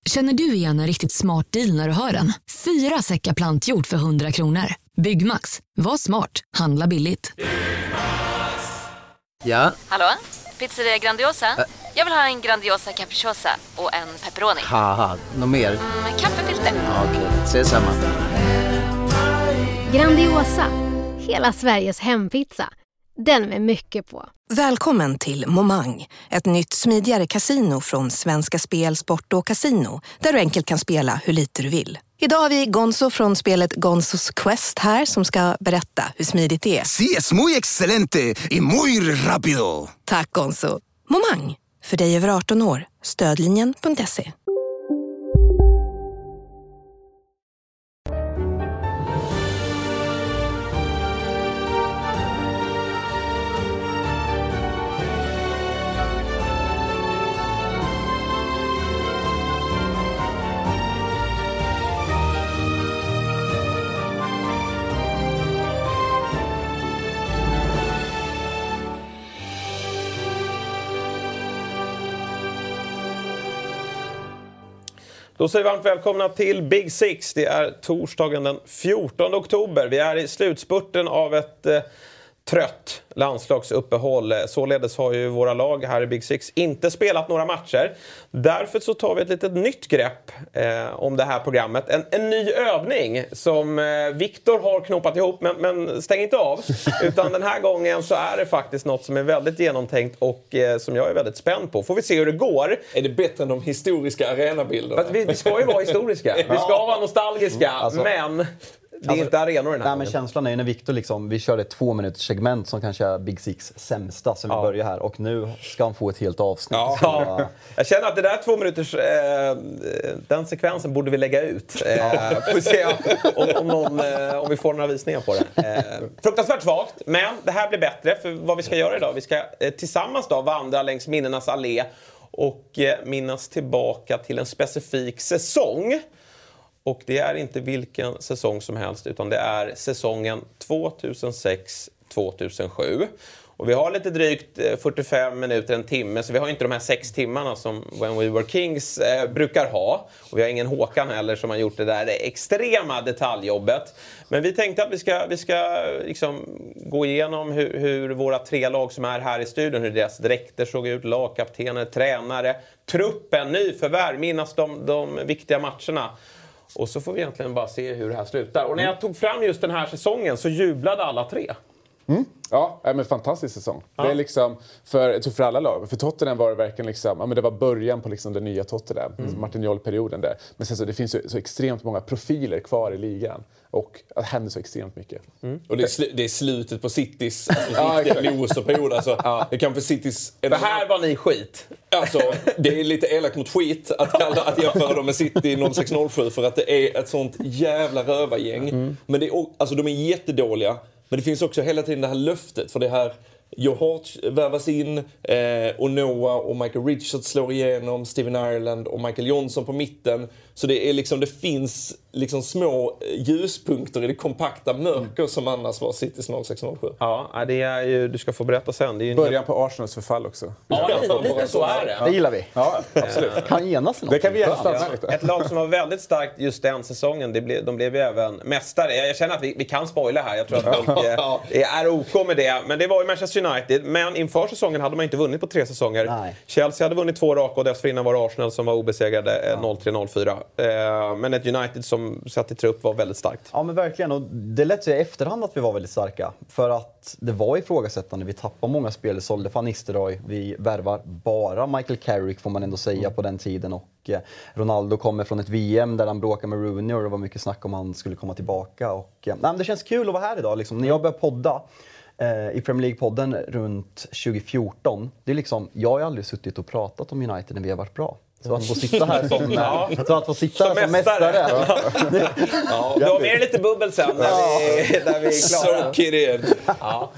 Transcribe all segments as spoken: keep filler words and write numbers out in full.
Känner du igen en riktigt smart deal när du hör den? Fyra säckar plantjord för hundra kronor. Byggmax. Var smart. Handla billigt. Ja? Hallå? Pizzeria Grandiosa? Ä- Jag vill ha en Grandiosa capriciosa och en pepperoni. Haha, något mer? Mm, kaffefilter. Ja, okej, okay. Ses samma. Grandiosa. Hela Sveriges hempizza. Den med mycket på. Välkommen till Momang, ett nytt smidigare kasino från Svenska Spel, Sport och Casino, där du enkelt kan spela hur lite du vill. Idag har vi Gonzo från spelet Gonzos Quest här som ska berätta hur smidigt det är. Sí, es muy excelente y muy rápido. Tack Gonzo. Momang, för dig över arton år. Stödlinjen punkt se. Då säger vi varmt välkomna till Big Six. Det är torsdagen den fjortonde oktober. Vi är i slutspurten av ett eh, trött landslagsuppehåll. Således har ju våra lag här i Big Six inte spelat några matcher. Därför så tar vi ett litet nytt grepp eh, om det här programmet. En, en ny övning som eh, Viktor har knopat ihop, men, men stäng inte av. Utan den här gången så är det faktiskt något som är väldigt genomtänkt och eh, som jag är väldigt spänd på. Får vi se hur det går. Är det bättre än de historiska arenabilderna? Vi, vi ska ju vara historiska. Vi ska vara nostalgiska, mm, alltså, men... Det är alltså, inte arenor den här. Nej, men känslan är ju när Viktor liksom, vi körde ett två minuters segment som kanske är Big Six sämsta som ja. vi börjar här. Och nu ska han få ett helt avsnitt. Ja. Ja. Jag känner att det där två minuters, eh, den sekvensen borde vi lägga ut. Eh, får se om, om, någon, eh, om vi får några visningar på det. Eh, fruktansvärt svagt, men det här blir bättre. För vad vi ska göra idag, vi ska eh, tillsammans då vandra längs minnenas allé och eh, minnas tillbaka till en specifik säsong. Och det är inte vilken säsong som helst, utan det är säsongen tvåtusensex tvåtusensju. Och vi har lite drygt fyrtiofem minuter, en timme, så vi har inte de här sex timmarna som When We Were Kings eh, brukar ha. Och vi har ingen Håkan heller som har gjort det där extrema detaljjobbet. Men vi tänkte att vi ska, vi ska liksom gå igenom hur, hur våra tre lag som är här i studion, hur deras dräkter såg ut, lagkaptener, tränare, truppen, nyförvärv, minnas de, de viktiga matcherna. Och så får vi egentligen bara se hur det här slutar. Och när jag tog fram just den här säsongen så jublade alla tre. Mm. Ja, men fantastisk säsong. Ja. Det är liksom för, jag tror för alla lag. För Tottenham var det verkligen liksom, ja, men det var början på liksom den nya Tottenham, mm. Martin Jol-perioden där. Men sen så det finns så, så extremt många profiler kvar i ligan och det händer så extremt mycket. Mm. Och det är, sl- det är slutet på Citys alltså, Lewis-period alltså. Ja. Det kan för Citys. För här var ni skit. Alltså, det är lite elakt mot skit att kalla att jämföra dem med City noll sex noll sju för att det är ett sånt jävla rövargäng. Mm. Men det är alltså de är jättedåliga. Men det finns också hela tiden det här löftet. För det här Joe Hart värvas in eh, och Noah och Michael Richards slår igenom, Steven Ireland och Michael Johnson på mitten. Så det är liksom, det finns liksom små ljuspunkter i det kompakta mörker mm. som annars var Citys noll sex noll sju. Ja, det är ju, du ska få berätta sen. Det är ju början på Arsenals förfall också. Ja, lite så är det. Det gillar vi. Ja, absolut. Kan enas något. Det kan vi gärna stanna ja. Ett lag som var väldigt starkt just den säsongen, det blev, de blev ju även mästare. Jag känner att vi, vi kan spoila här. Jag tror att folk eh, är OK med det. Men det var ju Manchester United. Men inför säsongen hade man inte vunnit på tre säsonger. Nej. Chelsea hade vunnit två raka och dessförinnan var Arsenal som var obesegrade eh, noll tre noll fyra. Eh, men ett United som satt i trupp var väldigt starkt. Ja, men verkligen. Och det lät sig i efterhand att vi var väldigt starka. För att det var ifrågasättande. Vi tappade många spelare, sålde Van Nistelrooy. Vi värvar bara Michael Carrick får man ändå säga mm. på den tiden. Och eh, Ronaldo kommer från ett V M där han bråkade med Rooney och det var mycket snack om han skulle komma tillbaka. Och, eh, nej, men det känns kul att vara här idag. Liksom. När jag började podda eh, i Premier League-podden runt tjugo fjorton. Det är liksom, jag har aldrig suttit och pratat om United när vi har varit bra. Så att få sitta här som, ja. så att få sitta som, här som mästare. mästare. Ja, då blir det lite bubbel sen när vi, när vi är klara. So kidding. Ja.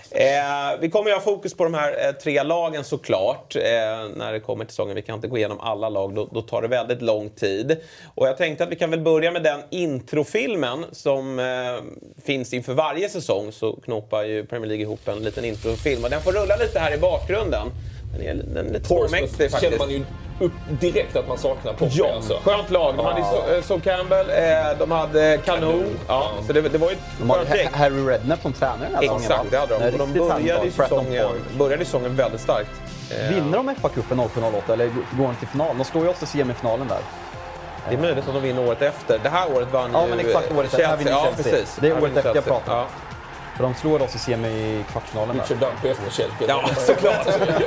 Eh, vi kommer ju ha fokus på de här eh, tre lagen såklart eh, när det kommer till säsongen. Vi kan inte gå igenom alla lag, då, då tar det väldigt lång tid. Och jag tänkte att vi kan väl börja med den introfilmen som eh, finns inför varje säsong. Så knopar ju Premier League ihop en liten introfilm och den får rulla lite här i bakgrunden. Den är, den är lite svårmäktig faktiskt. Man ju upp direkt att man saknar Poppy. Ja, alltså. skönt lag. De hade ju Sol Campbell, eh, de hade Kanon. Ja, så det, det var ju ett De hade skönt gäng. Harry Redknapp som tränare den här säsongen. Exakt, det hade de. Och de började ju säsongen, började säsongen väldigt starkt. Eh, Vinner de F A-cupen noll sju noll åtta eller går de till final? De står ju också i semifinalen där. Det är möjligt att de vinner året efter. Det här året vann Ja, ju men exakt året efter. Här vinner Ja, Chelsea. precis. Det är Här året vinner efter jag Chelsea. pratar. Ja. För de slår oss i semi-kvartsfinalen där. Richard Dunn på efterkälken. Ja, såklart.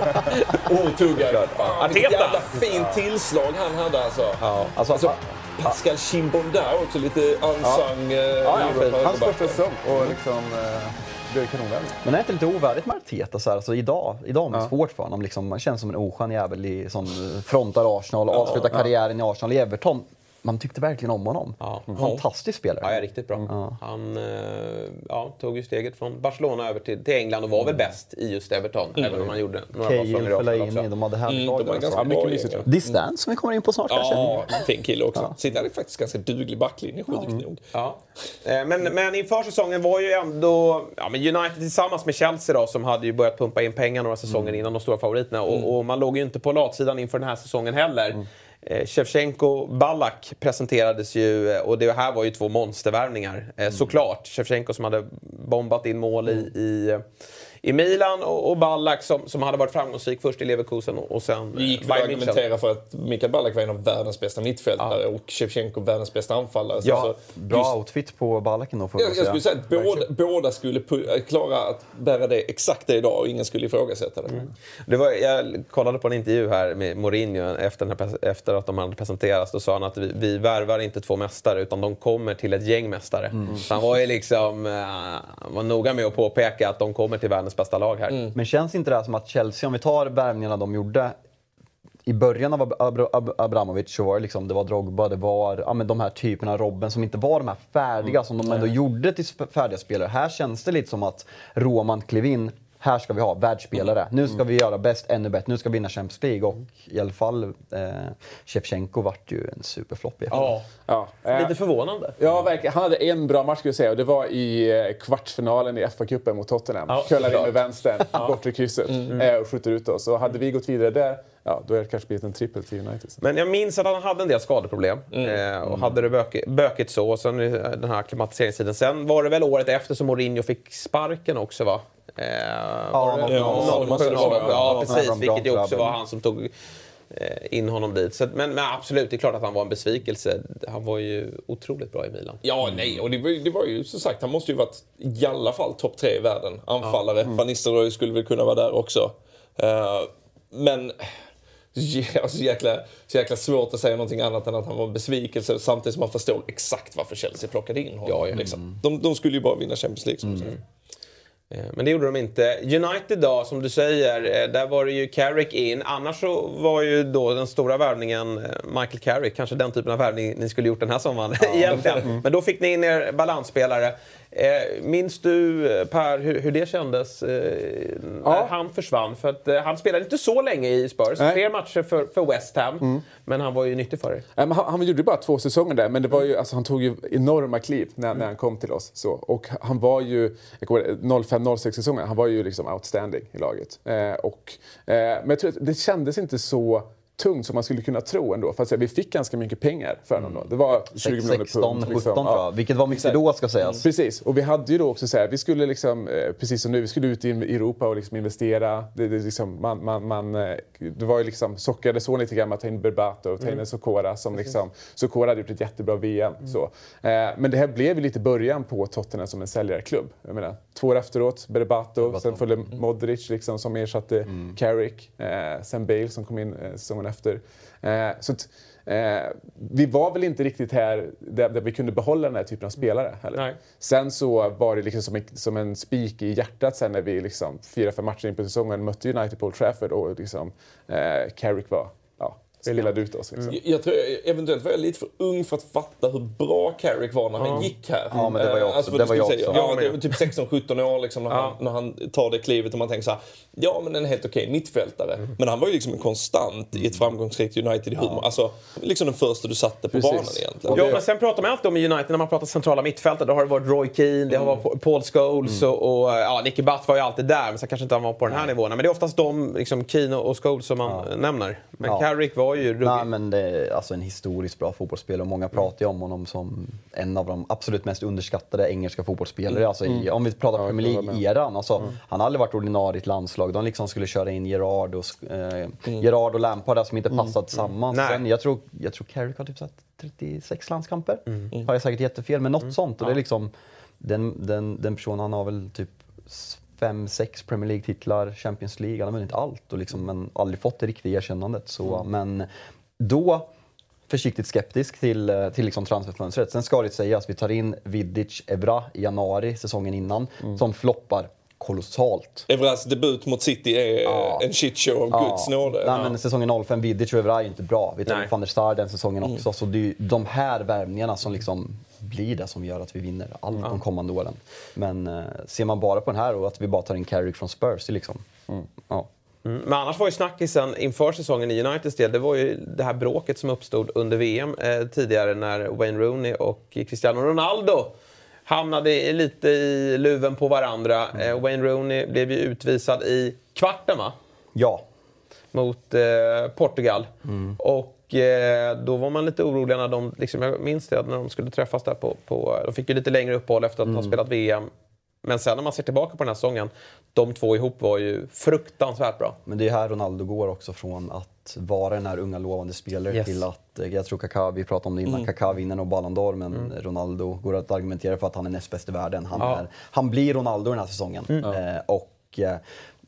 Otuggad. Fan, vilket Arteta. jävla fint tillslag han hade alltså. Ja, alltså, Alltså, Pascal Chimbonda också lite unsung. Ja. Ja, ja, hans första säsong och liksom... Eh, det är kanonvärld. Men är det inte lite ovärdigt med Arteta så här? Alltså, idag, idag är det svårt för honom. Liksom, man känns som en oskön jävel i, som frontar Arsenal och Ja, avslutar ja. karriären i Arsenal i Everton. Man tyckte verkligen om honom. Ja. Fantastisk spelare. Ja, ja, riktigt bra. Ja. Han eh, ja, tog ju steget från Barcelona över till, till England och var väl bäst i just Everton. Mm. Även om han gjorde några bra säsonger i Arsenal också. de hade härligt Mm, lag de var där. ganska Ja, mycket bra mysigt, gäng. tror jag. Distance som vi kommer in på snart Ja, kanske. fin kille också. Sitter hade faktiskt ganska duglig backlinje, sjukt nog. Ja. Eh, Men, men inför säsongen var ju ändå ja, men United tillsammans med Chelsea då, som hade ju börjat pumpa in pengar några säsonger innan de stora favoriterna. Och, och man låg ju inte på latsidan inför den här säsongen heller. Mm. Eh, Shevchenko Ballack presenterades ju, och det här var ju två monstervärvningar. Eh, såklart, Shevchenko som hade bombat in mål i, i, i Milan och, och Ballack som, som hade varit framgångsrik först i Leverkusen och, och sen Vi gick eh, väl att Bayern München. argumentera för att Mikael Ballack var en av världens bästa mittfältare och Shevchenko världens bästa anfallare. Så Ja, alltså, bra just, outfit på Ballacken då får jag, jag jag skulle säga att båda, båda skulle pu- klara att bära det exakt det idag och ingen skulle ifrågasätta det. Mm. Det var, jag kollade på en intervju här med Mourinho efter, den här, efter att de hade presenterats. Då sa han att vi, vi värvar inte två mästare utan de kommer till ett gäng mästare. Mm. Så han var ju liksom uh, var noga med att påpeka att de kommer till världens bästa lag här. Mm. Men känns inte det här som att Chelsea, om vi tar värvningarna de gjorde i början av Ab- Ab- Abramovic så var det liksom, det var Drogba, det var ja, men de här typerna av Robben som inte var de här färdiga mm. som de ändå gjorde till färdiga spelare. Här känns det lite som att Roman klev in. Här ska vi ha världsspelare. Mm. Nu ska vi göra bäst ännu bättre. Nu ska vi vinna Champions League. Och i alla fall eh, Shevchenko vart ju en superflopp. Ja. Ja. Lite förvånande. Ja, verkligen. Han hade en bra match skulle jag säga. Och det var i kvartsfinalen i F A-cupen mot Tottenham. Ja, Köllar in med vänstern, ja. bortre krysset mm. och skjuter ut oss. Och hade vi gått vidare där, ja, då hade det kanske blivit en trippel till United. Men jag minns att han hade en del skadeproblem. Mm. Eh, och hade det bökigt, bökigt så. Och sen den här akklimatiseringstiden. Sen var det väl året efter som Mourinho fick sparken också, va? Eh, ja, det, ja, ja, ja, ja, ja, precis. ja, Vilket ju också var han som tog eh, in honom dit. Så, men, men absolut, det är klart att han var en besvikelse. Han var ju otroligt bra i Milan. Ja, nej. Och det var, det var ju så sagt, han måste ju varit i alla fall topp tre i världen. Anfallare. Ja. Mm. Van Nistelrooy skulle väl kunna vara där också. Uh, men... Ja, så, jäkla, så jäkla svårt att säga någonting annat än att han var en besvikelse samtidigt som man förstår exakt varför Chelsea plockade in honom. Ja, ja. Liksom. de, de skulle ju bara vinna Champions League. Som mm. Men det gjorde de inte. United då, som du säger, där var det ju Carrick in. Annars så var ju då den stora värvningen Michael Carrick. Kanske den typen av värvning ni skulle gjort den här sommaren ja. egentligen. Mm. Men då fick ni in er balansspelare. Eh, minns du, Per, hur, hur det kändes eh, när ja. han försvann? För att eh, han spelade inte så länge i Spurs. Nej. Fler matcher för, för West Ham. Mm. Men han var ju nyttig för er. Ja, men han, han gjorde bara två säsonger där. Men det var ju, alltså, han tog ju enorma kliv när, mm. när han kom till oss. Så. Och han var ju, noll fem noll sex säsonger, han var ju liksom outstanding i laget. Eh, och, eh, men jag tror att det kändes inte så tungt som man skulle kunna tro ändå. För att säga, vi fick ganska mycket pengar för honom då. Det var tjugo miljoner pund. sexton sjutton liksom. tror jag. Vilket var mycket då ska sägas. Precis. Och vi hade ju då också så här, vi skulle liksom, eh, precis som nu, vi skulle ut i Europa och liksom investera. Det, det, liksom, man, man, man, det var ju liksom, sockrade så lite grann att ta in Berbatov och ta in mm. Sokora som liksom, Sokora hade gjort ett jättebra V M. Mm. Så. Eh, men det här blev ju lite början på Tottenham som en säljarklubb. Jag menar, två år efteråt, Berbatov, Berbatov. Sen följde mm. Modric liksom, som ersatte mm. Carrick. Eh, sen Bale som kom in eh, säsongen efter. Eh, så att, eh, vi var väl inte riktigt här där, där vi kunde behålla den här typen av spelare heller. Nej. Sen så var det liksom som en, som en spik i hjärtat sen när vi liksom fyra, fem matcher in på säsongen mötte United på Old Trafford och liksom eh, Carrick var ja, spelade ut oss. Liksom. Jag, jag tror eventuellt var jag lite för ung för att fatta hur bra Carrick var när han mm. gick här. Ja, men det var jag också. Alltså, det var jag också. Ja, det var typ sexton sjutton år liksom, när, ja. han, när han tar det klivet och man tänker så här, ja men en helt okej mittfältare. Mm. Men han var ju liksom en konstant mm. i ett framgångsrikt United i humor. Ja. Alltså liksom den första du satte på Precis. banan egentligen. Ja, men sen pratar man alltid om United när man pratar centrala mittfältare. Då har det varit Roy Keane, det har varit Paul Scholes mm. och, och ja, Nicky Butt var ju alltid där. Men så kanske inte han var på den här nivån. Men det är oftast de, liksom Keane och Scholes som man ja. nämner. Men ja. Carrick var ju ruggig. Nej, men det är alltså en historiskt bra fotbollsspelare och många pratar ju om honom som en av de absolut mest underskattade engelska fotbollsspelare. Mm. Alltså i, om vi pratar ja, Premier League-eran, alltså, mm. han har aldrig varit ordinarie i ett landslag. De liksom skulle köra in Gerrard och, eh, mm. Gerrard och Lampard där som inte passade mm. tillsammans. Mm. Sen, jag tror, jag tror Carrick har typ satt trettiosex landskamper. Mm. Har jag säkert jättefel, men något mm. sånt. Och det är liksom, den, den, den personen, han har väl typ fem, sex Premier League-titlar, Champions League, han har vunnit allt och liksom, men aldrig fått det riktiga erkännandet. Så, mm. Men då försiktigt skeptisk till, till liksom transferfönstret. Sen ska det sägas att vi tar in Vidic Evra i januari, säsongen innan, mm. som floppar kolossalt. Evras debut mot City är ja. en shitshow av ja. Guds nåde. Nej, men säsongen noll fem, Vidic och Evra är inte bra. Vi tar van der Sar den säsongen mm. också. Så det är ju de här värvningarna som liksom blir det som gör att vi vinner allt ja. de kommande åren. Men eh, ser man bara på den här och att vi bara tar in Carrick från Spurs, liksom. Mm. Ja. Mm. Men annars var ju snackisen inför säsongen i Uniteds del, det var ju det här bråket som uppstod under V M eh, tidigare när Wayne Rooney och Cristiano Ronaldo hamnade lite i luven på varandra. Mm. Eh, Wayne Rooney blev ju utvisad i kvarten, va? Ja. Mot eh, Portugal. Mm. Och eh, då var man lite orolig när de, liksom, jag minns det, när de skulle träffas där på, på de fick ju lite längre uppehåll efter att mm. ha spelat V M. Men sen när man ser tillbaka på den här säsongen, de två ihop var ju fruktansvärt bra. Men det är här Ronaldo går också från att vara den här unga lovande spelare yes. till att, jag tror Kaká, vi pratade om det innan, mm. Kaká vinner nog Ballon d'Or, men mm. Ronaldo går att argumentera för att han är näst bäst i världen. Han, ja. är, han blir Ronaldo den här säsongen. Mm. Eh, och eh,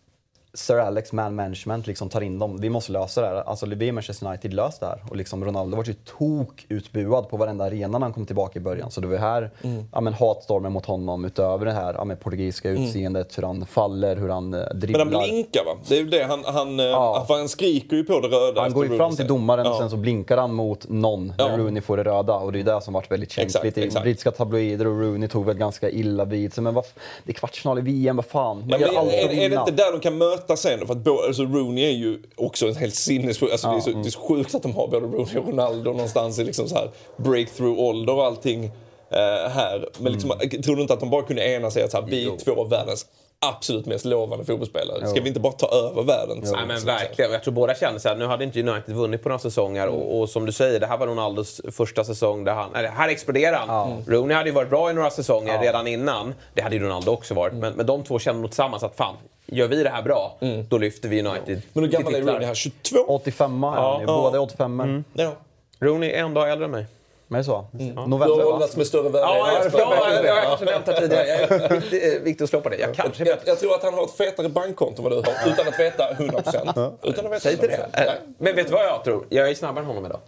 Sir Alex man management liksom tar in dem. Vi måste lösa det här. Alltså vi Manchester United löst det här. Och liksom Ronaldo var ju tok utbuad på varenda arena när han kom tillbaka i början. Så det var här mm. ja, men hatstormen mot honom utöver det här ja, med portugisiska utseendet, mm. hur han faller, hur han uh, dribblar. Men han blinkar, va? Det är ju det. Han, han, ja. uh, han skriker ju på det röda. Han går ju fram till domaren ja. och sen så blinkar han mot någon ja. när Rooney får det röda. Och det är det som varit väldigt känsligt i brittiska tabloider, och Rooney tog väl ganska illa vid sig. Men vad, det är kvartsfinal i V M, vad fan? Ja, men är, är, är det inte där de kan möta sen? För att bo, alltså Rooney är ju också en helt sinnessjuk. Alltså ja, det, är så, mm. det är så sjukt att de har både Rooney och Ronaldo någonstans i liksom så här breakthrough-ålder och allting eh, här. Men liksom, mm. tror du inte att de bara kunde ena sig att så här, vi är två av världens absolut mest lovande fotbollsspelare? Ska jo. vi inte bara ta över världen? Nej, men verkligen. Jag tror båda kände så här, nu hade inte United vunnit på några säsonger mm. och, och som du säger, det här var Ronaldos första säsong där han, eller här exploderade han. Mm. Rooney hade ju varit bra i några säsonger ja. redan innan. Det hade ju Ronaldo också varit. Mm. Men, men de två kände nog tillsammans att fan, gör vi det här bra, mm. då lyfter vi United. Ja. Men hur gammal är Rooney här? tjugotvå? åttiofem här. Ja. Båda åttiofem. Mm. Ja. Rooney är en dag äldre än mig. Men så. Mm. Ja. November, du har åldrats med större värde. Ja, jag, jag, jag har kanske nämnt det tidigare. Viktigt, viktigt att slå på det. Jag, kanske jag, jag tror att han har ett fetare bankkonto än vad du har. Utan att veta hundra procent. Utan att veta Säg till det. Nej. Men vet du vad jag tror? Jag är snabbare än honom idag.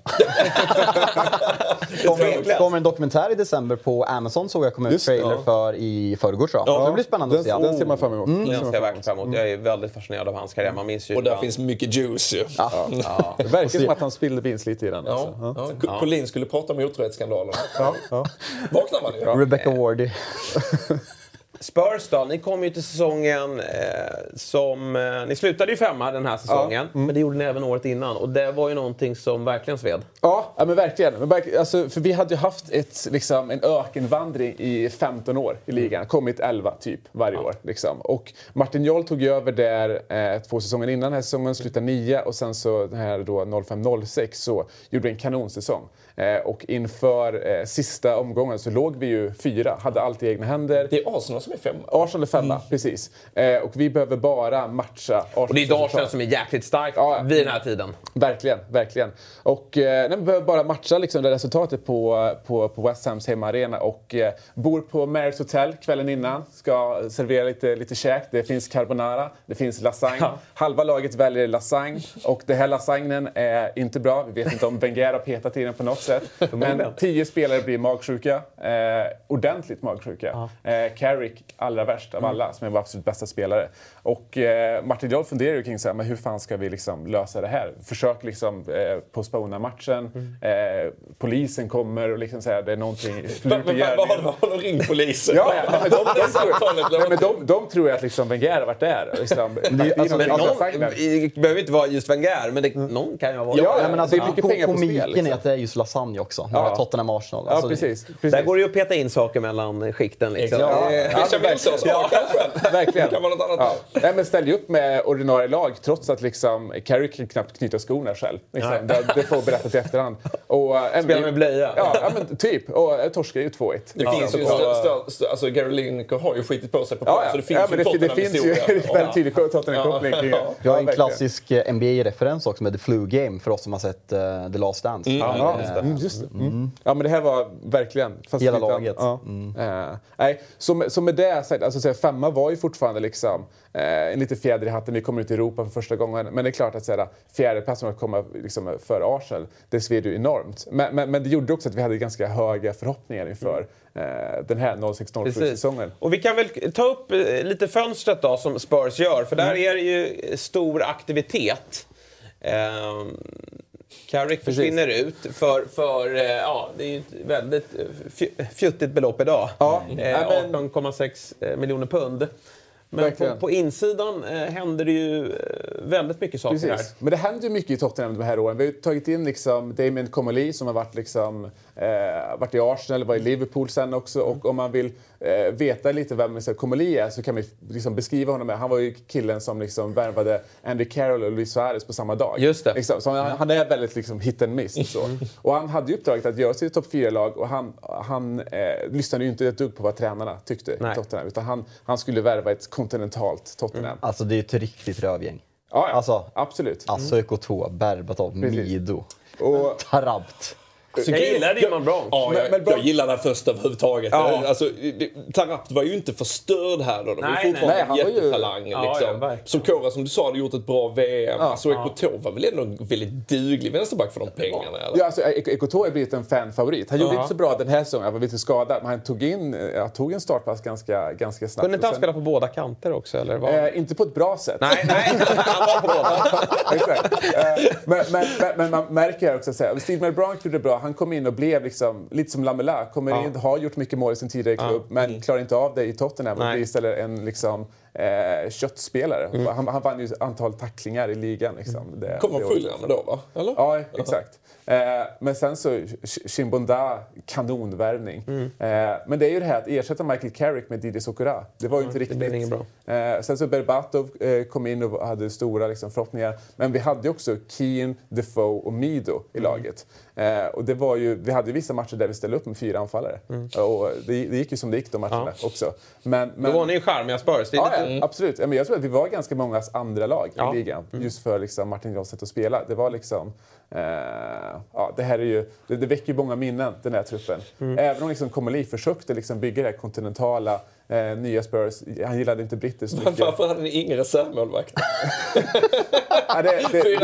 Det kommer en dokumentär i december på Amazon, såg jag kom ut trailer ja. för i förrgår, tror jag. Ja. Det blir spännande den, att se. Den ser man fram emot. Mm. Den ser jag verkligen fram emot. Jag är väldigt fascinerad av hans karriär. Man minns ju och där finns mycket juice ju. Ja. Ja. Ja. Det verkar som att han spillde bins lite i den. Ja. Alltså. Ja. Ja. Collin skulle prata om otrohetsskandalen. Ja. Ja. Vaknar man ju. Ja. Rebecca Wardy. Spurs då, ni kom ju till säsongen eh, som... Eh, ni slutade ju femma den här säsongen, ja. mm. men det gjorde ni även året innan. Och det var ju någonting som verkligen sved. Ja, ja men verkligen. Men verkligen alltså, för vi hade ju haft ett, liksom, en ökenvandring i femton år i ligan. Kommit elva typ varje ja. år. Liksom. Och Martin Jol tog ju över där eh, två säsonger innan. Den här säsongen slutade nio och sen så den här då noll fem noll sex så gjorde vi en kanonsäsong. Eh, och inför eh, sista omgången så låg vi ju fyra, hade allt i egna händer. Det är Arsenal som är femma. Arsenal är femma, mm. precis. Eh, och vi behöver bara matcha Arsenal. Och det är Arsenal som är jäkligt starkt ja, vid den här tiden. Verkligen, verkligen. Och eh, vi behöver bara matcha liksom, det resultatet på, på, på West Hams hemmaarena. Och eh, bor på Marys Hotel kvällen innan. Ska servera lite, lite käk. Det finns carbonara, det finns lasagne. Ja. Halva laget väljer lasagne. Och det här lasagnen är inte bra. Vi vet inte om Wenger har petat i den på något sätt. Men tio spelare blir magsjuka. Eh, ordentligt magsjuka. Ja. Eh, Carrick allra värst av alla, mm. som är vår absolut bästa spelare. Och eh, Martin Jol funderar ju kring så här, men hur fan ska vi liksom lösa det här? Försök liksom eh, postpona matchen. Mm. Eh, polisen kommer och liksom säger det är någonting. Men vad har de ringt polisen? Ja, ja, men de, de, tror, nej, men de, de tror ju att liksom Wenger har varit där. Liksom, det, alltså, men någon, det behöver inte vara just Wenger, men det, mm. någon kan ju ha varit. Ja, ja, men alltså, det är mycket pengar på spel. Komiken är att det är just lasagne också. Ja. Tottenham Arsenal. Alltså, ja, precis, precis. Där går det ju att peta in saker mellan skikten. Liksom. Ja, ja, Sasha Wilsons ja, kanske. Verkligen. Det kan vara något annat. Ja. Nej, men ställ ju upp med ordinarie lag trots att liksom Carrick kan knappt knyta skorna själv. Liksom. Det, det får berättat i efterhand. Och, uh, Spela med blöja. Ja, ja, men typ. Och uh, torskar ju två ett. Det ja, finns ju stö, stö, stö, alltså Gary Lineker har ju skitit på sig på ja, ja. så det finns ja, ju men det, det finns ju väldigt tydlig Tottenham-koppling. Vi har en klassisk N B A-referens också med The Flu Game för oss som har sett uh, The Last Dance. Mm. Ja, just det. Mm, just det. Mm. Ja, men det här var verkligen... Fast hela laget. Ja. Mm. Uh, nej, så, så med det sagt, alltså, så femma var ju fortfarande liksom, uh, en lite fjäder i hatten. Vi kommer ut i Europa för första gången. Men det är klart att så här, fjärdeplatsen att komma liksom, för Arsenal, det sved ju enormt. Men, men, men det gjorde också att vi hade ganska höga förhoppningar inför mm. den här noll sex noll sju-säsongen. Och vi kan väl ta upp lite fönstret då som Spurs gör. För där mm. är det ju stor aktivitet. Um, Carrick försvinner ut för, för ja, det är ju ett väldigt fjuttigt belopp idag. Ja. Eh, arton komma sex miljoner pund. Men på, på insidan eh, händer det ju eh, väldigt mycket saker. Precis. Här. Men det händer ju mycket i Tottenham de här åren. Vi har tagit in liksom Damien Comolli som har varit, liksom, eh, varit i Arsenal, var i Liverpool sen också. Och om man vill eh, veta lite vem Comolli är så kan vi liksom beskriva honom med. Han var ju killen som liksom värvade Andy Carroll och Luis Suarez på samma dag. Just det. Liksom. Så han, han är väldigt liksom, hit and miss. Så. Och han hade ju uppdraget att göra sitt topp fyra-lag och han, han eh, lyssnade ju inte ett dugg på vad tränarna tyckte i Tottenham. Utan han, han skulle värva ett kontinentalt Tottenham. Mm. Alltså det är ju ett riktigt rövgäng. Ja, ja. Alltså, absolut. Alltså Ekotoa, Berbatov, Mido och Tarabt. Så jag gillar Dimman Brown. Ja, jag, men, jag gillar den första överhuvudtaget. Ja. Alltså, Tarabt var ju inte förstörd här då. De var ju fortfarande en jättetalang. Ju... Liksom. Ja, som Kora, som du sa, hade gjort ett bra V M. Ja. Alltså, Ekotoa var väl ändå en väldigt duglig vänsterback för de pengarna. Eller? Ja, alltså, Ekotoa har blivit en fanfavorit. Han gjorde inte så bra den här säsongen. Han var lite skadad. Men han tog, in, jag tog en startpass ganska, ganska snabbt. Kunde inte han spela på båda kanter också? Eller vad? Eh, inte på ett bra sätt. Nej, nej. Han var på båda. Exakt. Eh, men, men, men, men man märker också att Steve Brown gjorde det bra. Han kom in och blev liksom, lite som Lamela, kommer ja. in, har gjort mycket mål i sin tidigare klubb, ja. men mm. klarar inte av det i Tottenham och blir istället en liksom, eh, köttspelare. Mm. Han, han vann ju antal tacklingar i ligan. Liksom. Det, Kom från Fulham då, va? Eller? Ja, exakt. Eh, men sen så, Chimbonda, kanonvärvning. Mm. Eh, men det är ju det här att ersätta Michael Carrick med Didi Sokora. Det var ju mm, inte riktigt. Bra. Eh, sen så Berbatov eh, kom in och hade stora liksom, förhoppningar. Men vi hade ju också Keane, Defoe och Mido i mm. laget. Eh, och det var ju, vi hade vissa matcher där vi ställde upp med fyra anfallare. Mm. Och det, det gick ju som det gick de matcherna ja. också. Men, men, då var ni ju charmiga Spurs. Ja, lite... ja, absolut. Men jag tror att vi var ganska många andra lag ja. i ligan. Mm. Just för liksom, Martin Johnson att spela. Det var liksom... Eh, ja, det här är ju... Det, det väcker ju många minnen, den här truppen. Mm. Även om liksom, Comolli försökte liksom, bygga det här kontinentala eh, nya Spurs. Han gillade inte brittiskt mycket. Varför hade ni ingen reservmålvakt? Ja, det, det, det,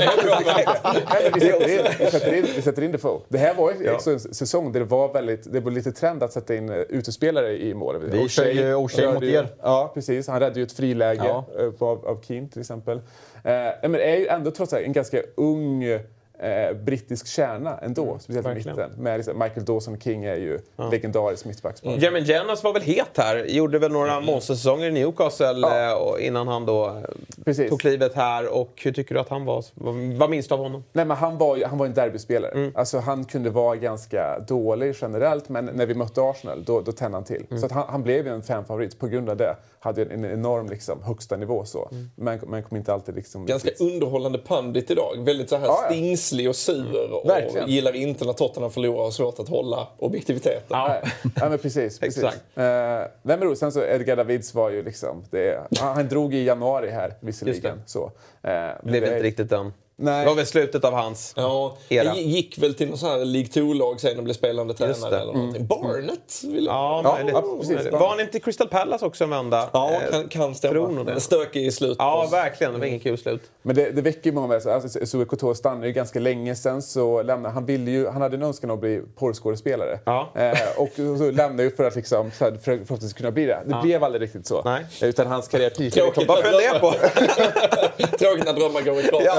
vi sätter in, vi sätter in Defoe. Det här var ju ja. också en säsong där det var väldigt, det var lite trend att sätta in utespelare i mål. Vi kör ju O'Shea mot er. Ja, precis. Han räddade ju ett friläge ja. av, av Keane till exempel. Eh, men det är ju ändå trots allt en ganska ung eh, brittisk kärna ändå, mm, speciellt i mitten. Med liksom, Michael Dawson King är ju ja. legendarisk mittbackspar. Mm. Jermaine Jenas var väl het här. Gjorde väl några mm. monstersäsonger i Newcastle ja. innan han då Precis. tog klivet här. Och hur tycker du att han var? Vad minns du av honom? Nej, men han var, han var en derbyspelare. Mm. Alltså, han kunde vara ganska dålig generellt, men när vi mötte Arsenal då, då tände han till. Mm. Så att han, han blev ju en fanfavorit på grund av det. Hade en enorm liksom, högsta nivå så. Mm. Men man kom inte alltid liksom... Ganska riktigt. Underhållande pandit idag. Väldigt så här ja, ja. stingslig och sur. Och Verkligen. Gillar inte när Tottenham förlorar och svårt att hålla objektiviteten. Ja, ja men precis. precis. Exakt. Uh, nej, men sen så Edgar Davids var ju liksom... Det, han, han drog i januari här visserligen. Så, uh, blev det, inte riktigt den. Nej. Det var väl slutet av hans ja, era. Han gick väl till någon sån här League två-lag sen och blev spelande tränare eller någonting. Mm. Barnet ville... Ja, ja, ja precis. Var han inte Crystal Palace också en vända? Ja, kan, kan stämma. Stökig i slutet. Ja, verkligen. Det var ingen kul slut. Men det, det väcker ju många med sig. Alltså, Zoe Couture stannade ju ganska länge sen så lämnade han. Ville ju, han hade en önskan att bli porrskådespelare. Ja. Eh, och så lämnade ju för att liksom, för att förhoppningsvis kunna bli det. Det ja. blev aldrig riktigt så. Nej. Utan hans karriär... Tråkigt. Vad föll det på? Tråkigt när drömmar går i kvar. Ja,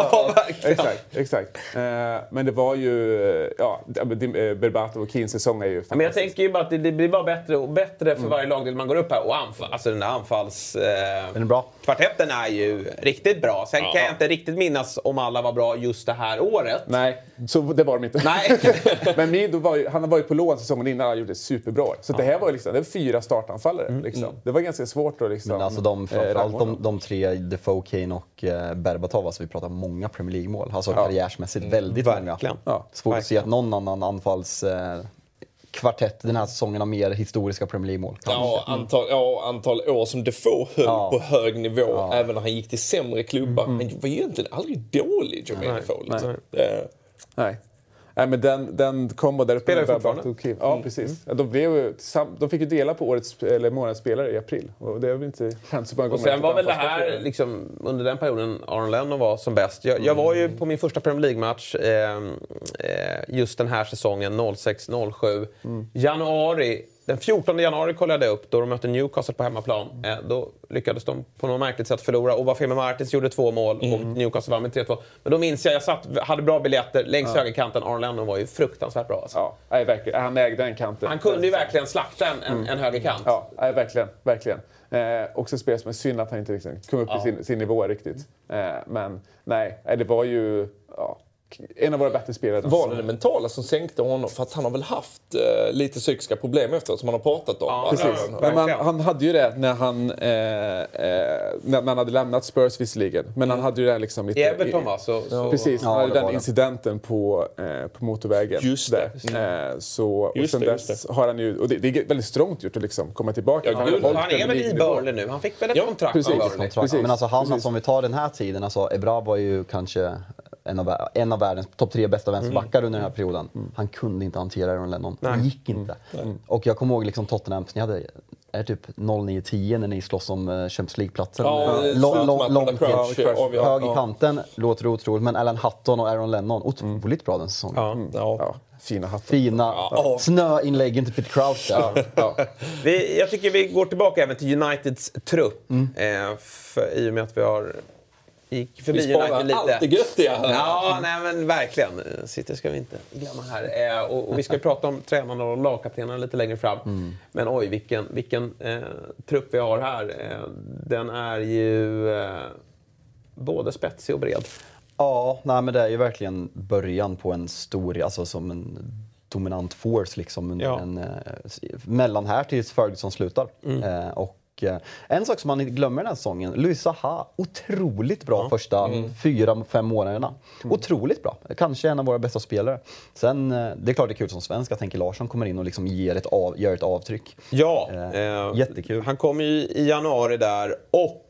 exakt, exakt. Eh, men det var ju, ja, Berbatov och Keens säsong är ju fantastisk. Men jag tänker ju bara att det, det blir bara bättre och bättre för mm. varje lagdel man går upp här. Och anfall, alltså den där anfalls... Eh, den är bra. Kvartetten är ju riktigt bra. Sen ja. kan jag inte riktigt minnas om alla var bra just det här året. Nej, så det var de inte. Nej. Men Mido var ju, han var ju på lån säsongen innan och gjorde superbra. Så ja. det här var ju liksom, det var fyra startanfallare. Mm. Liksom. Mm. Det var ganska svårt att liksom... Men alltså de, framförallt eh, de, de tre, Defoe, Kane och eh, Berbatov, alltså vi pratar många Premier League-mål. Alltså ja. karriärsmässigt mm. väldigt Verkligen. många. Ja. Svårt att se att någon annan anfalls... Eh, kvartett den här säsongen har mer historiska Premier League-mål. Ja, antal, ja, antal år som Defoe höll ja. på hög nivå ja. även när han gick till sämre klubbar. Mm. Men var ju egentligen aldrig dålig, Jermaine Defoe. Liksom. Nej. Uh. Nej. Nej, men den, den kombo där spelar fortfarande. Ja, mm. precis. Ja, de, blev, de fick ju dela på årets, eller månadens spelare i april. Och det har väl inte hänt så många gånger. Och sen var väl det här, liksom, under den perioden Aron Lennon var som bäst. Jag, jag var ju på min första Premier League-match eh, eh, just den här säsongen, noll sex noll sju. Mm. Januari. Den fjortonde januari kollade jag upp då de mötte Newcastle på hemmaplan. Eh, då lyckades de på något märkligt sätt förlora. Och Obafemi Martins gjorde två mål mm. och Newcastle vann med tre två. Men då minns jag, jag satt, hade bra biljetter längs ja. högerkanten. Aron Lennon var ju fruktansvärt bra. Alltså. Ja, nej, verkligen. Han ägde den kanten. Han kunde ju verkligen slakta en, en, mm. en högerkant. Ja, nej, verkligen. verkligen. Eh, också spel som är synd att han inte liksom kom upp ja. i sin, sin nivå riktigt. Eh, men nej, det var ju... Ja. En av våra bättre spelare. Var det det mentala som sänkte honom? För att han har väl haft uh, lite psykiska problem efteråt som han har pratat om. Ja, precis. Men man, han hade ju det när han, eh, eh, när han hade lämnat Spurs visserligen. Men han hade ju det liksom lite... I Everton va? Så, så... Precis, han ja, hade den det. incidenten på, eh, på motorvägen. Just det. Där. Eh, så, just och sen det, dess har han ju... Och det, det är väldigt strångt gjort att liksom komma tillbaka. Ja, han, han, han är väl i Burnley nu? Han fick väl ett ja, kontrakt? Precis, kontrakt. Precis. Men alltså han, precis. Som vi tar den här tiden, alltså Ebra var ju kanske... En av, en av världens topp tre bästa vänsterbackar mm. under den här perioden. Mm. Han kunde inte hantera Aron Lennon. Det gick inte. Mm. Och jag kommer ihåg liksom Tottenham, ni hade är typ noll nio tio när ni slåss om uh, Champions League-platsen. Ja, Lång, lång, lång, ja, hög i kanten, låter otroligt. Men Alan Hutton och Aron Lennon, otroligt mm. bra den säsongen. Ja, mm. ja. ja. Fina Hutton. Fina ja. snöinläggen till Pete Crouch. Ja. Ja. Vi, jag tycker vi går tillbaka även till Uniteds trupp. Mm. Eh, för, I och med att vi har... gick förbi vi sparar lite. Alltid göttiga. Ja, nej men verkligen. Sitter ska vi inte glömma här. Eh, och, och vi ska prata om tränarna och lagkaptenerna lite längre fram. Mm. Men oj, vilken, vilken eh, trupp vi har här. Eh, den är ju eh, både spetsig och bred. Ja, nej, men det är ju verkligen början på en stor, alltså som en dominant force liksom. Ja. En, eh, mellan här tills Ferguson slutar. Mm. Eh, och en sak som man inte glömmer den här säsongen, Louis Zaha, otroligt bra ja. första mm. fyra, fem månaderna. Mm. Otroligt bra. Kanske en av våra bästa spelare. Sen, det är klart det är kul som svensk att Henke Larsson kommer in och liksom ger ett av, gör ett avtryck. Ja, eh, jättekul. Han kom ju i januari där och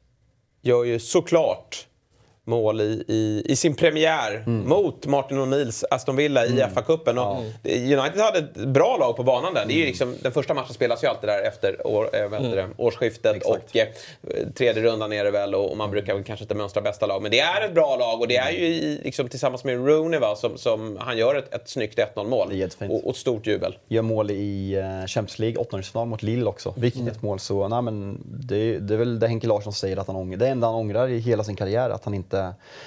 gör ju såklart mål i, i, i sin premiär mm. mot Martin O'Neills Aston Villa i mm. F A-cupen. Ja. United hade ett bra lag på banan där. Det är ju liksom, den första matchen spelas ju alltid där efter år, äh, mm. årsskiftet. Exakt. Och eh, tredje rundan är det väl och, och man brukar väl kanske inte mönstra bästa lag. Men det är ett bra lag och det är ju i, liksom, tillsammans med Rooney va, som, som han gör ett, ett snyggt ett noll mål. Och, och ett stort jubel. Gör mål i uh, Champions League, åttondelsfinal mot Lille också. Viktigt mm. mål. Så nej, men det, det är väl det Henke Larsson säger att han ångrar. Det enda han ångrar i hela sin karriär att han inte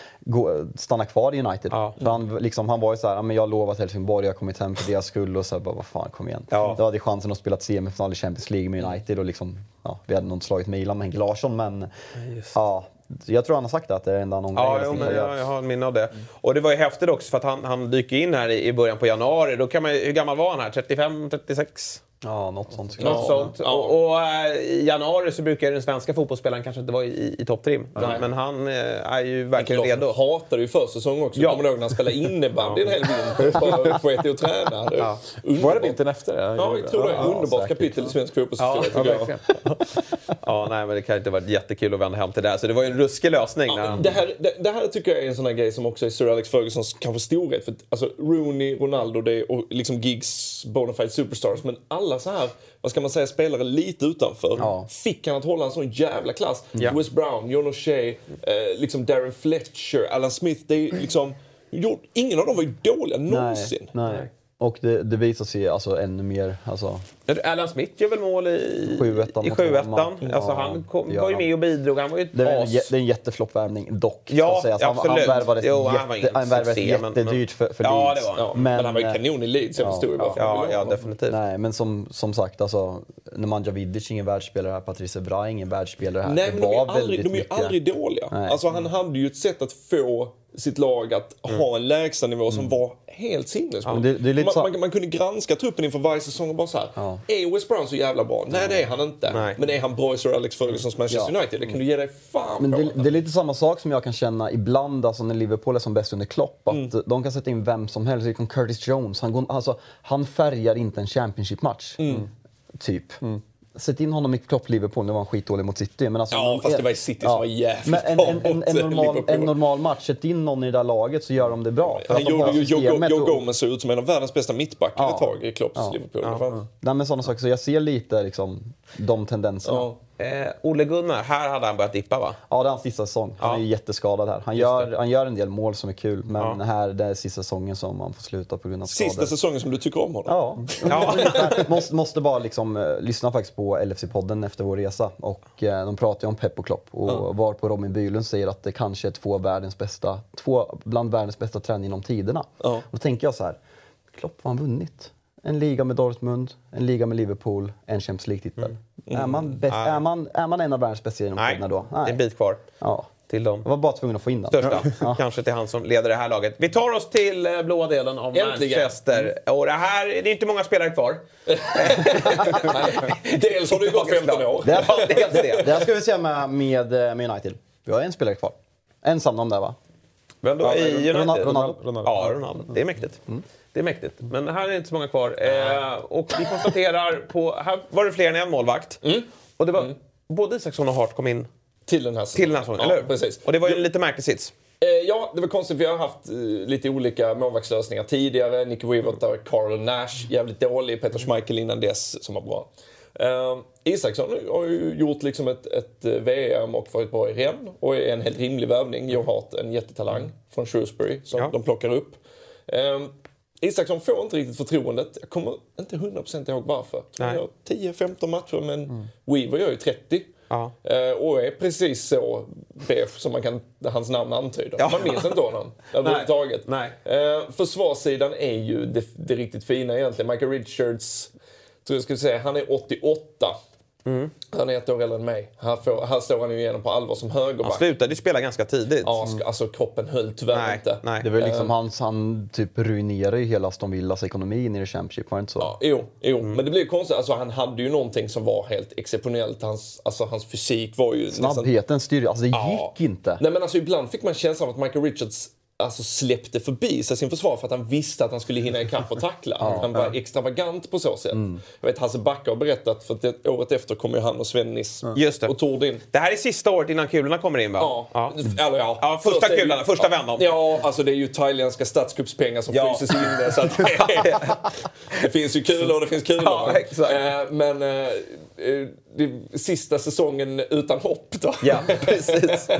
Gå, stanna kvar i United. Ja. För han, liksom, han var ju så här, men jag lovar till Helsingborg, jag har kommit hem för deras skull och så här, bara, vad fan, kom igen. Ja. Då hade jag chansen att spela semifinal i Champions League med United och liksom, ja, vi hade nog slagit Milan med Henke Larsson, men ja, jag tror han har sagt det, att det är enda någon ja, jo, men jag, jag har en minne av det. Mm. Och det var ju häftigt också för att han, han dyker in här i, i början på januari. Då kan man, hur gammal var han här? trettiofem trettiosex? Ja, något sånt. Något sånt. Ja. Och, och äh, i januari så brukar den svenska fotbollsspelaren kanske inte vara i, i topptrim. Men, men han äh, är ju verkligen redo. Han hatade ju försäsong också. Ja. Kommer du ihåg när han spelade innebandy en hel vinter? Bara på ett och träna. Ja. Var det vintern efter? Ja, ja jag tror det. Ja, underbart säkert. Kapitel i svensk fotbollshistoria. Ja, ja, ja, nej, men det kan inte vara jättekul att vända hem till det. Så det var ju en ruskig lösning. Ja, det, här, det, det här tycker jag är en sån här grej som också är Sir Alex Fergusons kanske storhet. För alltså, Rooney, Ronaldo det är, och liksom Giggs, bonafide superstars. Men alla så här, vad ska man säga, spelare lite utanför. Ja. Fick han att hålla en sån jävla klass. Ja. Wes Brown, John O'Shea, eh, liksom Darren Fletcher, Alan Smith. Det är liksom, ingen av dem var ju dåliga någonsin. Nej, nej. Och det, det visar sig alltså ännu mer. Alltså, Alan Smith gör väl mål i sju ettan. I sju ettan. Alltså, ja, han kom, ja. var ju med och bidrog. Han var ju ett det, är en, as. det är en jättefloppvärvning dock. Ja, så att säga. Så absolut. Han, han värvade jo, han var jätte, han värvade succé, men- jättedyrt för, för Ja, Leeds. det var han. Ja, men, men han var ju kanon i Leeds, jag ja, förstod ju varför han Ja, ville ja, ha honom. definitivt. Nej, men som, som sagt, alltså, Nemanja Vidic ingen världsspelare här, Patrice Evra ingen världsspelare här. Nej, det men de var är, aldrig, väldigt de är ju mycket. aldrig dåliga. Nej. Alltså han hade ju ett sätt att få sitt lag att ha en lägsta nivå som var helt sinnessjuk. Men det- det är lite man, så- man, man kunde granska truppen inför varje säsong och bara så här. Ja. Är West Brown så jävla bra? Nej, det är han inte. Nej. Men är han bra i Sir Alex Fergusons Manchester Ja. United? Det kan du ge dig fan Men på. det, det är lite samma sak som jag kan känna ibland alltså när Liverpool är som bäst under Klopp. Att Mm. de kan sätta in vem som helst. Liksom Curtis Jones. Han, går, alltså, han färgar inte en Championship-match. Mm. Typ. Sätt in honom i Klopp-Liverpool. Nu var han skitdålig mot City. Men alltså, Ja, fast det var i City som var jävligt Men en, bra en, en, en, mot normal, Liverpool. en normal match. Sätt in någon i det där laget så gör de det bra. För Han att de gjorde har ju Joe systemet Joe och- Gomez ser ut som en av världens bästa mittbackar Ja. ett tag i Klopps Ja. Liverpool. Ja. Fan. Nej, men sådana saker. Så jag ser lite liksom, de tendenserna. Ja. Eh, Ole Gunnar, här hade han börjat dippa va? Ja, det är hans sista säsong. Han Ja. är ju jätteskadad här. Han Just gör, det. han gör en del mål som är kul, men Ja. här det är sista säsongen som han får sluta på grund av skador. Sista säsongen som du tycker om honom. Ja. måste, måste bara liksom, uh, lyssna faktiskt på L F C-podden efter vår resa. Och uh, de pratar ju om Pep och Klopp. Och Ja. var på Robin Bylund säger att det kanske är två, världens bästa, två bland världens bästa tränare genom tiderna. Ja. Och då tänker jag så här, Klopp har han vunnit. En liga med Dortmund, en liga med Liverpool, en Champions League-titel. Mm. Är, man bäst, är, man, är man en av världens bästa genom Nej, tiderna då? det är en bit kvar Ja. till dem. Jag var bara tvungen att få in den. Största. Ja. Kanske till han som leder det här laget. Vi tar oss till eh, blåa delen av Äntligen. Manchester. Och det här, det är inte många spelare kvar. Dels har det ju gått femton år. Det, Ja, dels det. det här ska vi se med, med, med United. Vi har en spelare kvar. Ensam om det va? Men då i United? Ronaldo. Ronaldo. Ronaldo. Ja, Ronaldo. Det är mäktigt. Det är mäktigt. Men här är det inte så många kvar. Eh, och vi konstaterar på... Här var det fler än en målvakt. Och det var... Både Isaksson och Hart kom in Till den här säsongen. till den här säsongen, Ja, eller hur? precis. Och det var ju en lite märklig sits. Eh, ja, det var konstigt. Vi har haft eh, lite olika målvaktslösningar tidigare. Nicky Weaver där, Carl Nash, jävligt dålig. Peter Schmeichel innan dess, som var bra. Eh, Isaksson har ju gjort liksom ett, ett V M och varit bra i Rennes. Och är en helt rimlig värvning. Joe Hart, en jättetalang från Shrewsbury som Ja. de plockar upp. Eh, Isaksson får inte riktigt förtroendet. Jag kommer inte hundra procent ihåg varför. Han Nej. gör tio femton matcher, men Weaver gör ju trettio. Ja. Eh, och är precis så beige som man kan, hans namn antyder. Ja. Man minns inte honom överhuvudtaget. Nej. Eh, försvarssidan är ju det, det riktigt fina egentligen. Michael Richards, tror jag skulle säga, han är åttioåtta. Mm. Han är ett år äldre än mig. Här, får, här står han ju igenom på allvar som Han högerback. slutade ju spela ganska tidigt. Ja, sk- alltså kroppen höll tyvärr Nej, inte. nej. Det var ju liksom hans, han typ ruinerar ju hela Aston Villas ekonomi i Championship, var det inte så? Ja, jo, jo. men det blir ju konstigt. Alltså, han hade ju någonting som var helt exceptionellt. Hans, alltså, hans fysik var ju nästan... Snabbheten styrde, alltså det Ja. gick inte. Nej, men alltså ibland fick man känslan av att Michael Richards alltså släppte förbi sig sin försvar för att han visste att han skulle hinna ikapp och tackla. Han var extravagant på så sätt. Jag vet, Hasse Backe har berättat, för att det, året efter kommer ju han och Svennis Just det. och Tord in. Det här är sista året innan kulorna kommer in va? Ja, Ja. Eller, ja. Ja, första Först är- kulan, första vändan. Ja, alltså det är ju thailändska statskuppspengar som Ja. fryses inne. Så att det, det finns ju kulor och det finns kulor. Ja, exakt. Eh, men eh, eh, det är sista säsongen utan hopp då. Ja, precis.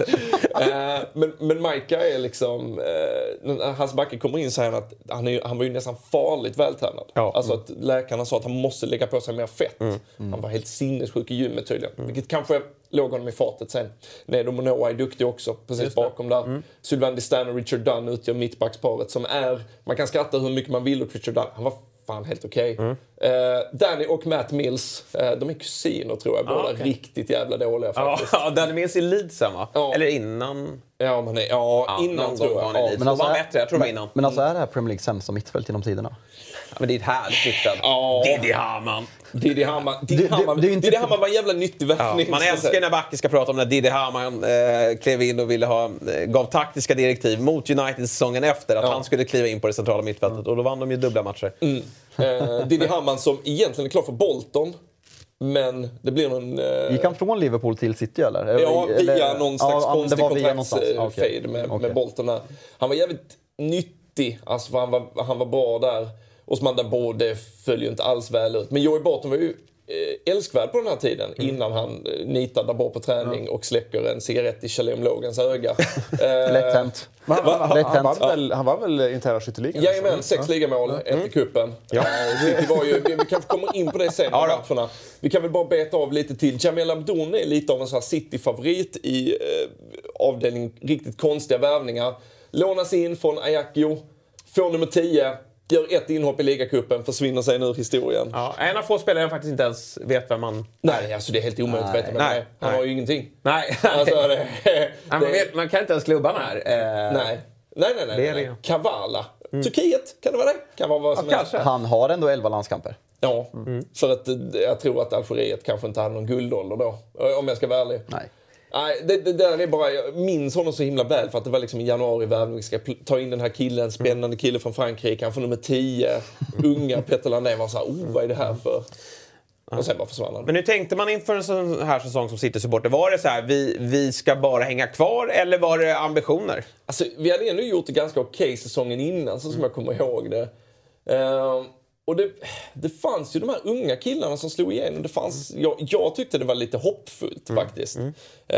Eh, men, men Micah är liksom... Eh, när Hans Backe kommer in så här att han, är, han var ju nästan farligt vältränad. Ja. Alltså att läkarna sa att han måste lägga på sig mer fett. Han var helt sinnessjuk i gymmet tydligen. Vilket kanske låg honom i fatet sen. Nedo Monoa är duktig också, precis Just det. bakom där. Mm. Sylvain Distin och Richard Dunn utgör mittbacksparet som är... Man kan skratta hur mycket man vill åt Richard Dunn. Han var fan helt okej. Okay. Mm. Eh, Danny och Matt Mills, eh, de är kusiner tror jag. Båda Ah, okay. riktigt jävla dåliga faktiskt. Ja, den minns i Leeds va? Ja. Eller innan? Ja, man är, ja, Ja, innan någon tror gång var jag. han i Ja, Leeds. men Men alltså var är- bättre, jag tror det var innan. Men alltså är det här Premier League sämsta mittfält genom tiderna? Ja, men det är ett härligt mittfält. Ja. Diddy Hamann. Diddy Hamann. Diddy Det- det- Hamann det är inte- Diddy Hamann var en jävla nyttig Ja, värvning. man älskar ju när Backe ska prata om när Diddy Hamann eh, klev in och ville ha, eh, gav taktiska direktiv mot United säsongen efter att Ja. han skulle kliva in på det centrala mittfältet. Och då vann de ju dubbla matcher. Mm. Eh, Diddy Hamann som egentligen är klar för Bolton. Men det blir någon... Eh, Gick han från Liverpool till City eller? Ja, eller, via någon slags ja, konstig det var via någonstans. kontraktsfade Okej. med, Okej. med Bolton där. Han var jävligt nyttig, alltså för han var, han var bra där. Osman Dabo, det följer ju inte alls väl ut. Men Joey Barton var ju älskvärd på den här tiden mm. innan han nitar där bort på träning mm. och släcker en cigarett i Shalom Logans öga. Lätt hänt. Han, han, han, han, var väl, han var väl interna skytteligan? Jajamän, sex ja. ligamål, ett mm. i kuppen. Ja. City var ju, vi, vi kanske kommer in på det sen ja, matcherna. Vi kan väl bara beta av lite till. Jamel Abdoun är lite av en sån här City-favorit i eh, avdelning riktigt konstiga värvningar. Lånas in från Ajaccio, får nummer tio. Gör ett inhopp i ligacupen, försvinner sig nu historien. Ja, en av få spelare faktiskt inte ens vet vem man... Nej, alltså det är helt omöjligt att veta vem man är. Han har ju ingenting. Nej, alltså, det, det, man, vet, man kan inte ens klubban här. Eh, nej, nej, nej. nej, nej. Kavala. Mm. Turkiet, kan det vara det? Kan vara vad som ja, helst. Han har ändå elva landskamper. Ja, mm. för att jag tror att Algeriet kanske inte hade någon guldålder då. Om jag ska vara ärlig. Nej. Nej, det, det där är bara, jag minns honom så himla väl för att det var liksom i januari värvning. Vi ska pl- ta in den här killen, spännande kille från Frankrike. Han får nummer tio, unga Petter Landén var så här, oh vad är det här för? Och sen bara försvann han. Men hur tänkte man inför en sån här säsong som City-supporter? Var det så här, vi, vi ska bara hänga kvar eller var det ambitioner? Alltså vi hade ändå gjort det ganska okej säsongen innan, så som jag kommer ihåg det. Uh, Och det, det fanns ju de här unga killarna som slog igenom. Det fanns, jag, jag tyckte det var lite hoppfullt mm. faktiskt. Mm.